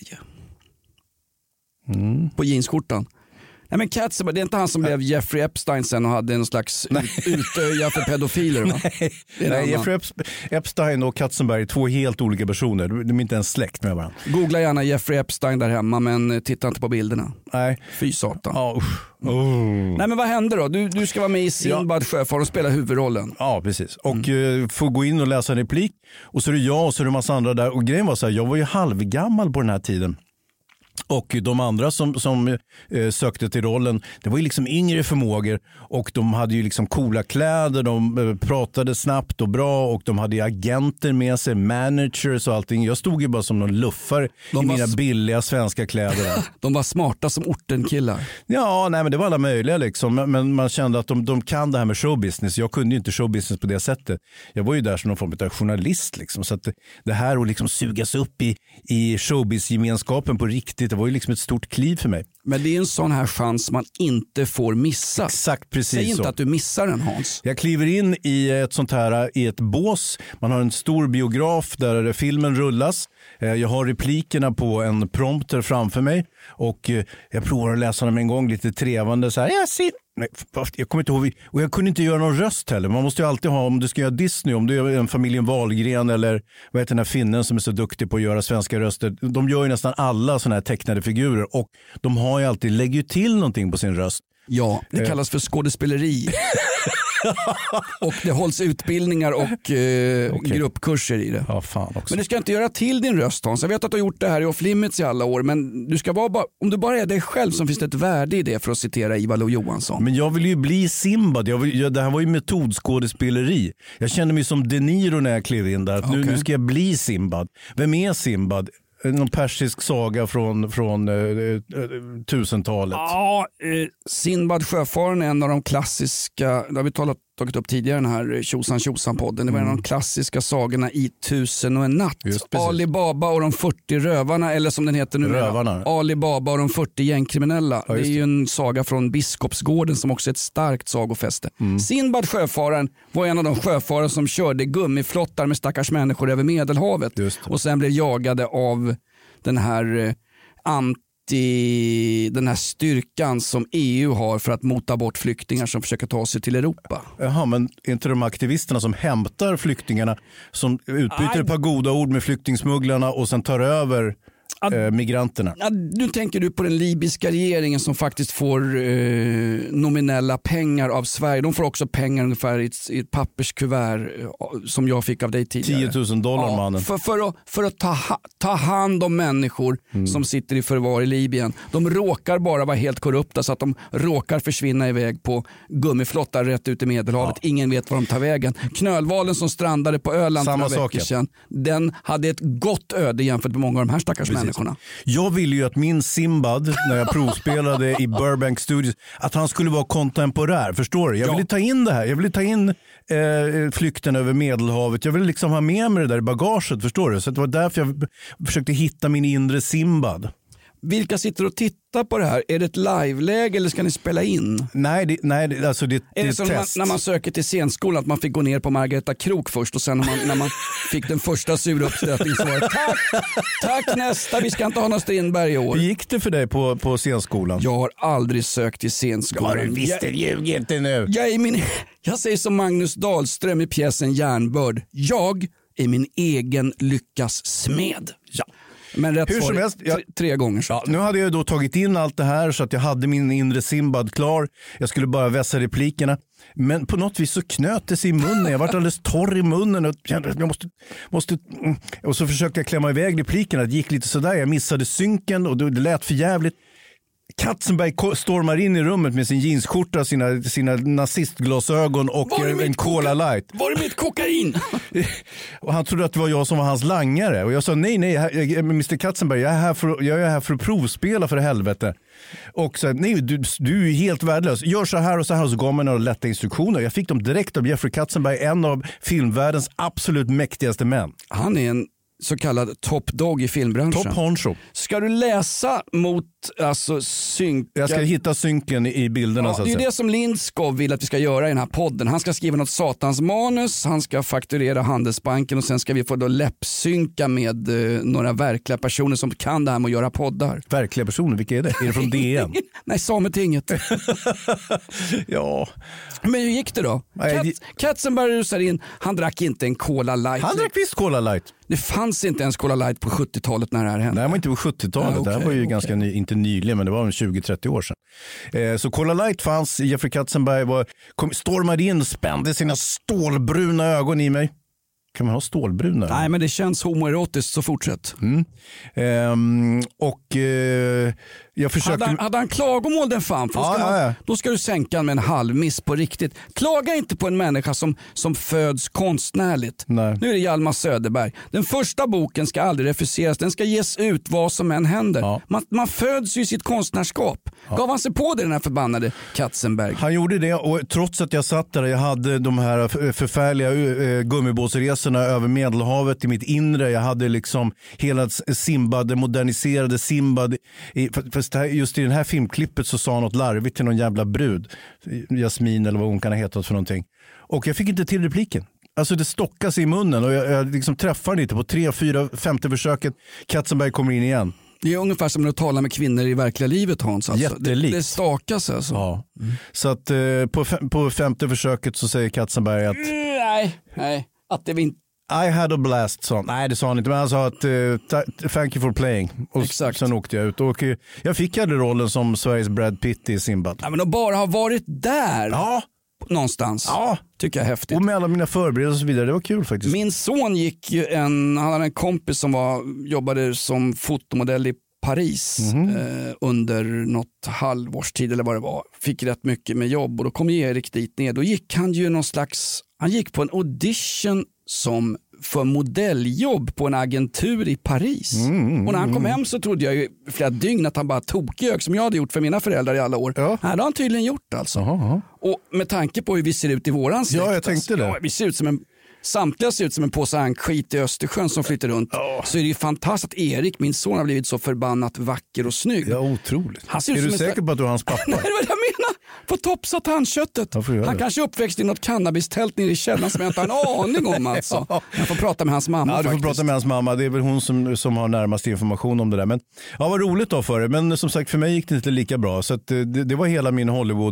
På jeansskjortan. Nej, men Katzenberg, det är inte han som blev Jeffrey Epstein sen och hade en slags utöja för pedofiler, va? Nej, Jeffrey Epstein och Katzenberg är två helt olika personer. De är inte ens släkt med varandra. Googla gärna Jeffrey Epstein där hemma, men titta inte på bilderna. Nej. Fy satan. Nej, men vad händer då? Du ska vara med i Sinbad sjöfar och spela huvudrollen. Ja, precis. Och få gå in och läsa en replik. Och så är det jag och så är det en massa andra där. Och grejen var så här, jag var ju halvgammal på den här tiden. Och de andra som sökte till rollen, det var ju liksom yngre förmågor och de hade ju liksom coola kläder, de pratade snabbt och bra och de hade agenter med sig, managers och allting. Jag stod ju bara som någon luffare i mina billiga svenska kläder. De var smarta som ortenkillar. Ja, nej, men det var alla möjliga liksom. Men man kände att de kan det här med showbusiness. Jag kunde ju inte showbusiness på det sättet. Jag var ju där som någon form av journalist liksom. Så att det här att liksom sugas upp i showbiz-gemenskapen på riktigt, det var ju liksom ett stort kliv för mig. Men det är en sån här chans man inte får missa. Exakt, precis. Säg inte att du missar den, Hans. Jag kliver in i ett sånt här, i ett bås. Man har en stor biograf där filmen rullas. Jag har replikerna på en prompter framför mig och jag provar att läsa dem en gång lite trevande så här. Jag kommer inte ihåg, och jag kunde inte göra någon röst heller. Man måste ju alltid ha, om du ska göra Disney, om du är en familjen Wahlgren eller vad heter den här finnen som är så duktig på att göra svenska röster. De gör ju nästan alla såna här tecknade figurer och de har ju alltid, lägger ju till någonting på sin röst. Ja, det kallas för skådespeleri. Och det hålls utbildningar och gruppkurser i det. Ja, fan också. Men du ska inte göra till din röst, Hans. Jag vet att du har gjort det här i Off Limits i alla år, men du ska vara om du bara är dig själv, som finns det ett värde i det, för att citera Ivar Lo-Johansson. Men jag vill ju bli Simbad. Det här var ju metodskådespeleri. Jag kände mig som De Niro när jag klev in där. Nu ska jag bli Simbad. Vem är Simbad? Någon persisk saga från 1000-talet. Ja, Sinbad sjöfaren är en av de klassiska, det har vi tagit upp tidigare, den här Tjosan-Tjosan-podden. Det var en av de klassiska sagorna i 1001 natt. Ali Baba och de 40 rövarna, eller som den heter nu, Ali Baba och de 40 gängkriminella. Ja, det är ju en saga från Biskopsgården som också är ett starkt sagofäste. Sinbad sjöfaren var en av de sjöfarare som körde gummiflottar med stackars människor över Medelhavet och sen blev jagade av den här den här styrkan som EU har för att mota bort flyktingar som försöker ta sig till Europa. Jaha, men är inte de aktivisterna som hämtar flyktingarna, som utbyter ett par goda ord med flyktingsmugglarna och sen tar över migranterna? Nu tänker du på den libyska regeringen som faktiskt får nominella pengar av Sverige. De får också pengar ungefär i ett papperskuvert som jag fick av dig tidigare. $10,000 mannen. För att ta hand om människor som sitter i förvar i Libyen. De råkar bara vara helt korrupta så att de råkar försvinna iväg på gummiflottar rätt ut i Medelhavet. Ingen vet var de tar vägen. Knölvalen som strandade på Öland för några veckor sedan, den hade ett gott öde jämfört med många av de här stackars människorna. Jag ville ju att min Simbad, när jag provspelade i Burbank Studios, att han skulle vara kontemporär, förstår du? Jag ville ta in det här, jag ville ta in flykten över Medelhavet, jag ville liksom ha med mig det där i bagaget, förstår du? Så det var därför jag försökte hitta min inre Simbad. Vilka sitter och tittar på det här? Är det ett live-läge eller ska ni spela in? Nej, alltså det är som test. När man söker till scenskolan, att man fick gå ner på Margareta Krok först och sen när man fick den första suruppstötningen så var det tack nästa, vi ska inte ha någon Strindberg i år. Hur gick det för dig på scenskolan? Jag har aldrig sökt till scenskolan. Ja, du visste, ljug inte nu. Jag säger som Magnus Dahlström i pjäsen Järnbörd. Jag är min egen lyckas smed. Ja. Men rätt hur som helst, 3 gånger. Ja, nu hade jag då tagit in allt det här så att jag hade min inre Sinbad klar. Jag skulle bara vässa replikerna. Men på något vis så knöt det sig i munnen. Jag var alldeles torr i munnen och kände att jag måste... Och så försökte jag klämma iväg replikerna. Det gick lite sådär. Jag missade synken och det lät för jävligt. Katzenberg stormar in i rummet med sin jeansskjorta, sina nazistglasögon och en Cola Light. Var är mitt kokain? Och han trodde att det var jag som var hans langare. Och jag sa nej, Mr. Katzenberg, jag är här för att provspela för helvete. Och så nej, du är helt värdelös. Gör så här och så gav man några lätta instruktioner. Jag fick dem direkt av Jeffrey Katzenberg, en av filmvärldens absolut mäktigaste män. Han är en så kallad top dog i filmbranschen. Top honcho. Ska du läsa mot synk? Jag ska hitta synken i bilderna. Ja, det är det som Lindskov vill att vi ska göra i den här podden. Han ska skriva något satans manus, han ska fakturera Handelsbanken och sen ska vi få då läppsynka med några verkliga personer som kan det här med att göra poddar. Verkliga personer, vilka är det? Är det från DN? Nej, Sametinget. Ja. Men hur gick det då? Katzenberg rusar in, han drack inte en Cola Light. Han drack visst Cola Light. Det fanns inte ens Cola Light på 70-talet när det här hände. Nej, det var inte på 70-talet. Det här var ju ganska inte nyligen, men det var 20-30 år sedan. Så Cola Light fanns. Jeffrey Katzenberg stormade in, spände sina stålbruna ögon i mig. Kan man ha stålbruna? Nej, men det känns homoerotiskt, så fortsätt. Jag försökte... Hade han klagomål den fan? Då ska du sänka med en halv miss på riktigt. Klaga inte på en människa som föds konstnärligt. Nej. Nu är det Hjalmar Söderberg. Den första boken ska aldrig refuseras. Den ska ges ut vad som än händer. Ja. Man föds ju i sitt konstnärskap. Ja. Gav han sig på det, den här förbannade Katzenberg? Han gjorde det, och trots att jag satt där, jag hade de här förfärliga gummibåtsresorna över Medelhavet i mitt inre. Jag hade liksom hela Sinbad, det moderniserade Sinbad. Just i den här filmklippet så sa han något larvigt till någon jävla brud. Jasmin eller vad hon kan ha hetat för någonting. Och jag fick inte till repliken. Alltså det stockas i munnen och jag liksom träffar den inte på 3, 4, 5:e försöket. Katzenberg kommer in igen. Det är ungefär som att tala med kvinnor i verkliga livet, Hans. Alltså. Jättelikt. Det stakas alltså. Ja. Så att på 5:e försöket så säger Katzenberg att... Nej. Att det inte... I had a blast, sa han. Nej, det sa han inte, men han sa att thank you for playing. Och exakt. Sen åkte jag ut och jag fick rollen som Sveriges Brad Pitt i Sinbad. Ja, men att bara ha varit där. Ja. Någonstans. Ja. Tycker jag är häftigt. Och med alla mina förberedelser och så vidare, det var kul faktiskt. Min son han hade en kompis som jobbade som fotomodell i Paris under något halvårstid eller vad det var. Fick rätt mycket med jobb och då kom Erik dit ner. Då gick han ju han gick på en audition för modelljobb på en agentur i Paris. Och när han kom hem så trodde jag ju flera dygn att han bara tokig som jag hade gjort för mina föräldrar i alla år. Ja. Det har han tydligen gjort alltså. Aha. Och med tanke på hur vi ser ut i våran släkt. Ja, jag tänkte det. Ja, vi ser ut som samtliga ser ut som en påse skit i Östersjön som flyter runt. Så är det ju fantastiskt att Erik, min son, har blivit så förbannat vacker och snygg. Ja, otroligt. Är du säker på att du är hans pappa? Nej, det var det jag menar. Få topsa tandköttet. Han kanske är uppväxt i något cannabistält nere i källaren som jag inte har en aning om alltså. Jag får prata med hans mamma. Ja, du får prata med hans mamma. Det är väl hon som har närmast information om det där. Men ja, vad roligt då för det. Men som sagt, för mig gick det inte lika bra. Så att det var hela min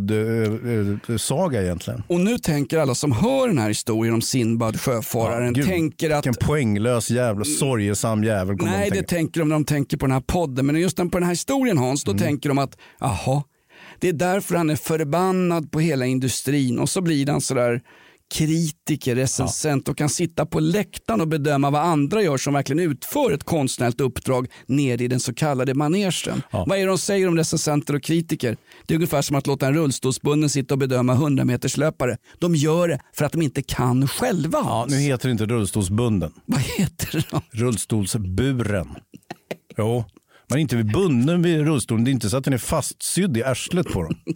Hollywood-saga egentligen. Och nu tänker alla som hör den här historien om Sinbad, sjöfararen, tänker att... Vilken poänglös jävla sorgesam jävel. Nej, det tänker de när de tänker på den här podden. Men just på den här historien, Hans, då tänker de att det är därför han är förbannad på hela industrin. Och så blir han sådär kritiker, recensent och kan sitta på läktaren och bedöma vad andra gör som verkligen utför ett konstnärligt uppdrag ner i den så kallade manegen. Vad är det de säger om recensenter och kritiker? Det är ungefär som att låta en rullstolsbunden sitta och bedöma 100-meterslöpare. De gör det för att de inte kan själva. Ja, nu heter det inte rullstolsbunden. Vad heter det då? Rullstolsburen. Jo. Man är inte bunden vid rullstolen. Det är inte så att den är fastsydd i arslet på dem.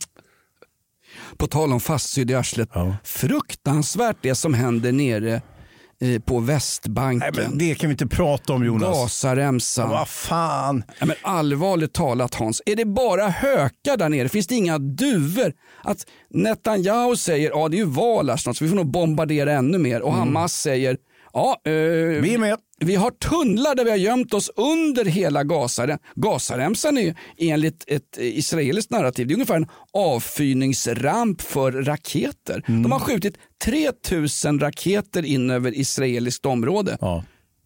På tal om fastsydd i arslet. Ja. Fruktansvärt det som händer nere på Västbanken. Nej, men det kan vi inte prata om, Jonas. Gazaremsan. Vad fan. Ja, men allvarligt talat, Hans. Är det bara hökar där nere? Finns det inga duvor? Att Netanyahu säger det är ju val snart så vi får nog bombardera ännu mer. Och Hamas säger vi är med. Vi har tunnlar där vi har gömt oss under hela Gazaremsan är enligt ett israeliskt narrativ. Det är ungefär en avfyrningsramp för raketer. De har skjutit 3000 raketer in över israeliskt område. Ja.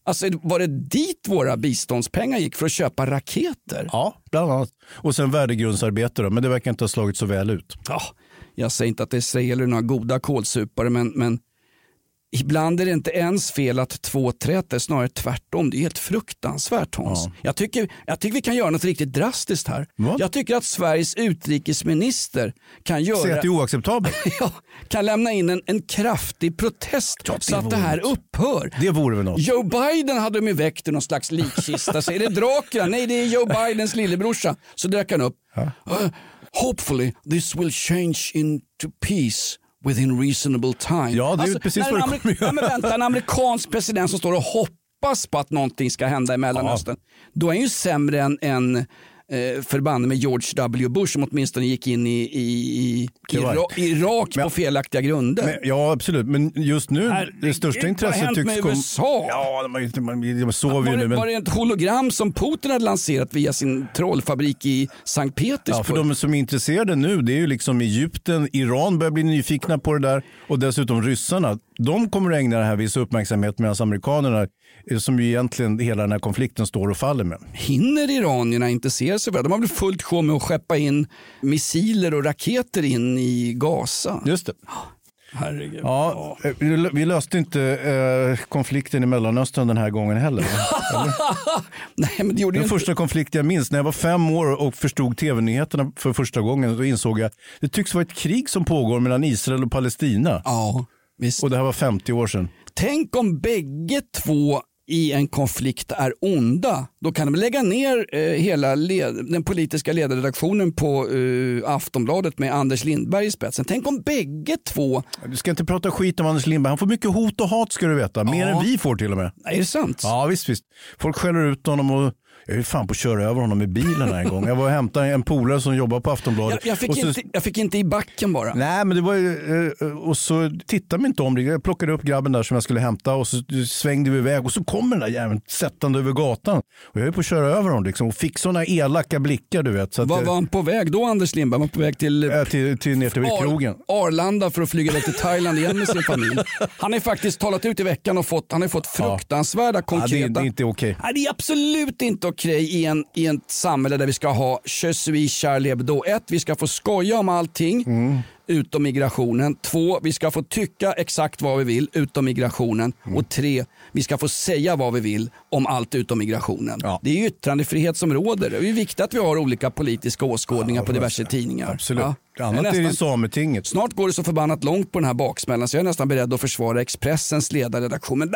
Alltså var det dit våra biståndspengar gick för att köpa raketer? Ja, bland annat. Och sen värdegrundsarbete då, men det verkar inte ha slagit så väl ut. Ja, jag säger inte att Israel är några goda kålsupare, men ibland är det inte ens fel att två träter, snarare tvärtom. Det är helt fruktansvärt, Hans. Ja. Jag tycker vi kan göra något riktigt drastiskt här. Vad? Jag tycker att Sveriges utrikesminister kan göra... Säg att det är oacceptabelt. Ja, kan lämna in en kraftig protest så att det här upphör. Det vore väl något. Joe Biden hade de väckt i någon slags likkista. Så är det Dracula? Nej, det är Joe Bidens lillebrorsa. Så dök han upp. Hopefully this will change into peace within reasonable time. Ja, det är precis vad det kommer göra. Men vänta, en amerikansk president som står och hoppas på att någonting ska hända i Mellanöstern. Då är han ju sämre än förband med George W. Bush som åtminstone gick in i Irak på felaktiga grunder. Men, ja, absolut. Men just nu, det största intresset tycks komma... USA? Ja, de sover ju nu. Var det ett hologram som Putin hade lanserat via sin trollfabrik i Sankt Petersburg? Ja, för de som är intresserade nu, det är ju liksom Egypten, Iran börjar bli nyfikna på det där och dessutom ryssarna. De kommer att ägna det här viss uppmärksamhet medan amerikanerna, som ju egentligen hela den här konflikten står och faller med. Hinner iranierna intressera sig för det? De har väl fullt sjå med att skeppa in missiler och raketer in i Gaza. Just det. Herregud. Ja, vi löste inte konflikten i Mellanöstern den här gången heller. Nej, men det gjorde den första konflikten jag minns, när jag var 5 år och förstod tv-nyheterna för första gången, då insåg jag att det tycks vara ett krig som pågår mellan Israel och Palestina. Ja, visst. Och det här var 50 år sedan. Tänk om bägge två i en konflikt är onda. Då kan de lägga ner hela den politiska ledarredaktionen på Aftonbladet med Anders Lindberg i spetsen. Tänk om bägge två... Du ska inte prata skit om Anders Lindberg. Han får mycket hot och hat, ska du veta. Mer än vi får till och med. Är det sant? Ja, visst. Folk skäller ut honom och... Jag är fan på att köra över honom i bilen här en gång. Jag var och hämtade en polare som jobbar på Aftonbladet. Jag fick inte i backen bara. Nej, men det var ju... Och så tittade man inte om det. Jag plockade upp grabben där som jag skulle hämta och så svängde vi iväg. Och så kommer den där jäveln sättande över gatan. Och jag är på att köra över honom liksom. Och fick sådana elaka blickar, du vet. Så var han på väg då, Anders Lindberg? Var på väg till ner till krogen. Arlanda för att flyga iväg till Thailand igen med sin familj. Han har faktiskt talat ut i veckan och han har fått fruktansvärda konkreta... det är inte okej. Nej, det är absolut inte okej i ett samhälle där vi ska ha je suis Charlie Hebdo. 1. Vi ska få skoja om allting utom migrationen. 2. Vi ska få tycka exakt vad vi vill utom migrationen. Och 3. Vi ska få säga vad vi vill om allt utom migrationen. Ja. Det är ju yttrandefrihet som råder. Det är viktigt att vi har olika politiska åskådningar på diverse tidningar. Absolut. Ja. Annat är det Sametinget. Snart går det så förbannat långt på den här baksmällan så jag är nästan beredd att försvara Expressens ledarredaktion. Men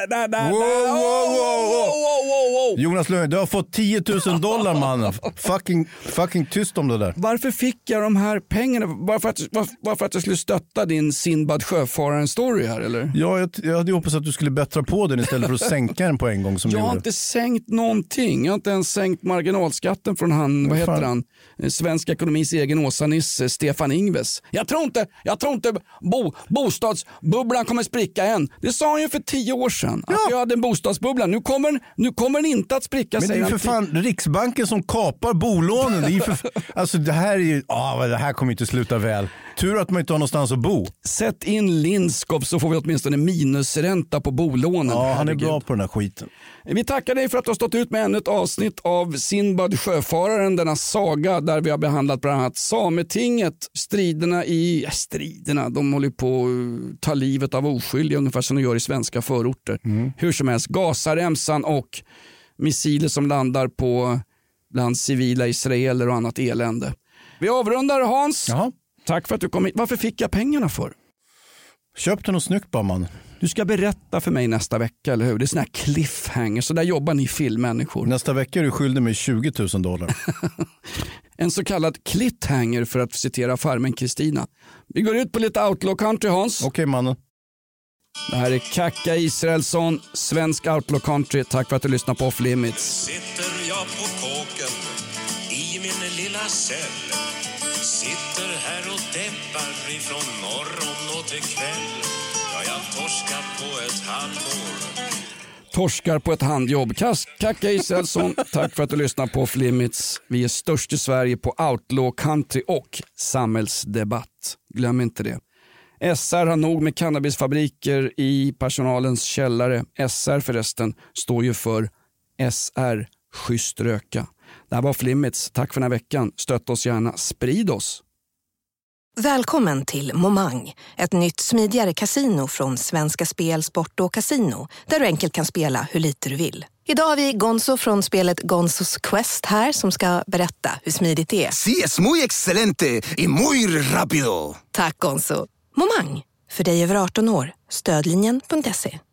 wow. Jonas Löfven, du har fått $10,000, mannen. Fucking tyst om det där. Varför fick jag de här pengarna? Varför att jag skulle stötta din Sinbad Sjöfararen-story här, eller? Ja, jag hade hoppats att du skulle bättra på den istället för att sänka den på en gång. Som jag har inte sänkt någonting. Jag har inte ens sänkt marginalskatten från vad heter han? Svensk ekonomis egen åsanisse, Stefan Ingves. Jag tror inte bostadsbubblan kommer spricka än. Det sa han ju för 10 år sedan. Ja. Att jag hade en bostadsbubbla. Nu kommer den inte att spricka. Men det är för fan Riksbanken som kapar bolånen. Det är alltså det här är ju, det här kommer inte sluta väl. Tur att man inte har någonstans att bo. Sätt in Lindskov så får vi åtminstone minusränta på bolånen. Ja, han är bra på den här skiten. Vi tackar dig för att du har stått ut med ännu ett avsnitt av Sinbad Sjöfararen, denna saga där vi har behandlat bland annat Sametinget, striderna, de håller på att ta livet av oskyldiga ungefär som de gör i svenska förorter. Hur som helst, Gazaremsan och missiler som landar på bland civila israeler och annat elände. Vi avrundar, Hans. Jaha. Tack för att du kom hit. Varför fick jag pengarna för? Köpte något snyggt bara, man. Du ska berätta för mig nästa vecka, eller hur? Det är sån här cliffhanger, så där jobbar ni filmmänniskor. Nästa vecka är du skyldig mig $20,000. En så kallad cliffhanger, för att citera farmen Kristina. Vi går ut på lite outlaw country, Hans. Okej, mannen. Det här är Kaka Israelsson, svensk outlaw country. Tack för att du lyssnar på Off Limits. Sitter jag på kåken i min lilla cell. Sitter här och deppar ifrån morgon och till kväll. Ja, jag torskar på ett halvår. Torskar på ett handjobb. Kaka Israelsson, tack för att du lyssnar på Off Limits. Vi är störst i Sverige på outlaw country och samhällsdebatt. Glöm inte det. SR har nog med cannabisfabriker i personalens källare. SR förresten står ju för SR, schysst röka. Det här var Off Limits. Tack för den här veckan. Stötta oss gärna. Sprid oss. Välkommen till Momang, ett nytt smidigare kasino från Svenska Spel, Sport och Casino, där du enkelt kan spela hur lite du vill. Idag har vi Gonzo från spelet Gonzos Quest här som ska berätta hur smidigt det är. Sí, es muy excelente y muy rápido. Tack Gonzo. Momang, för dig över 18 år. Stödlinjen.se.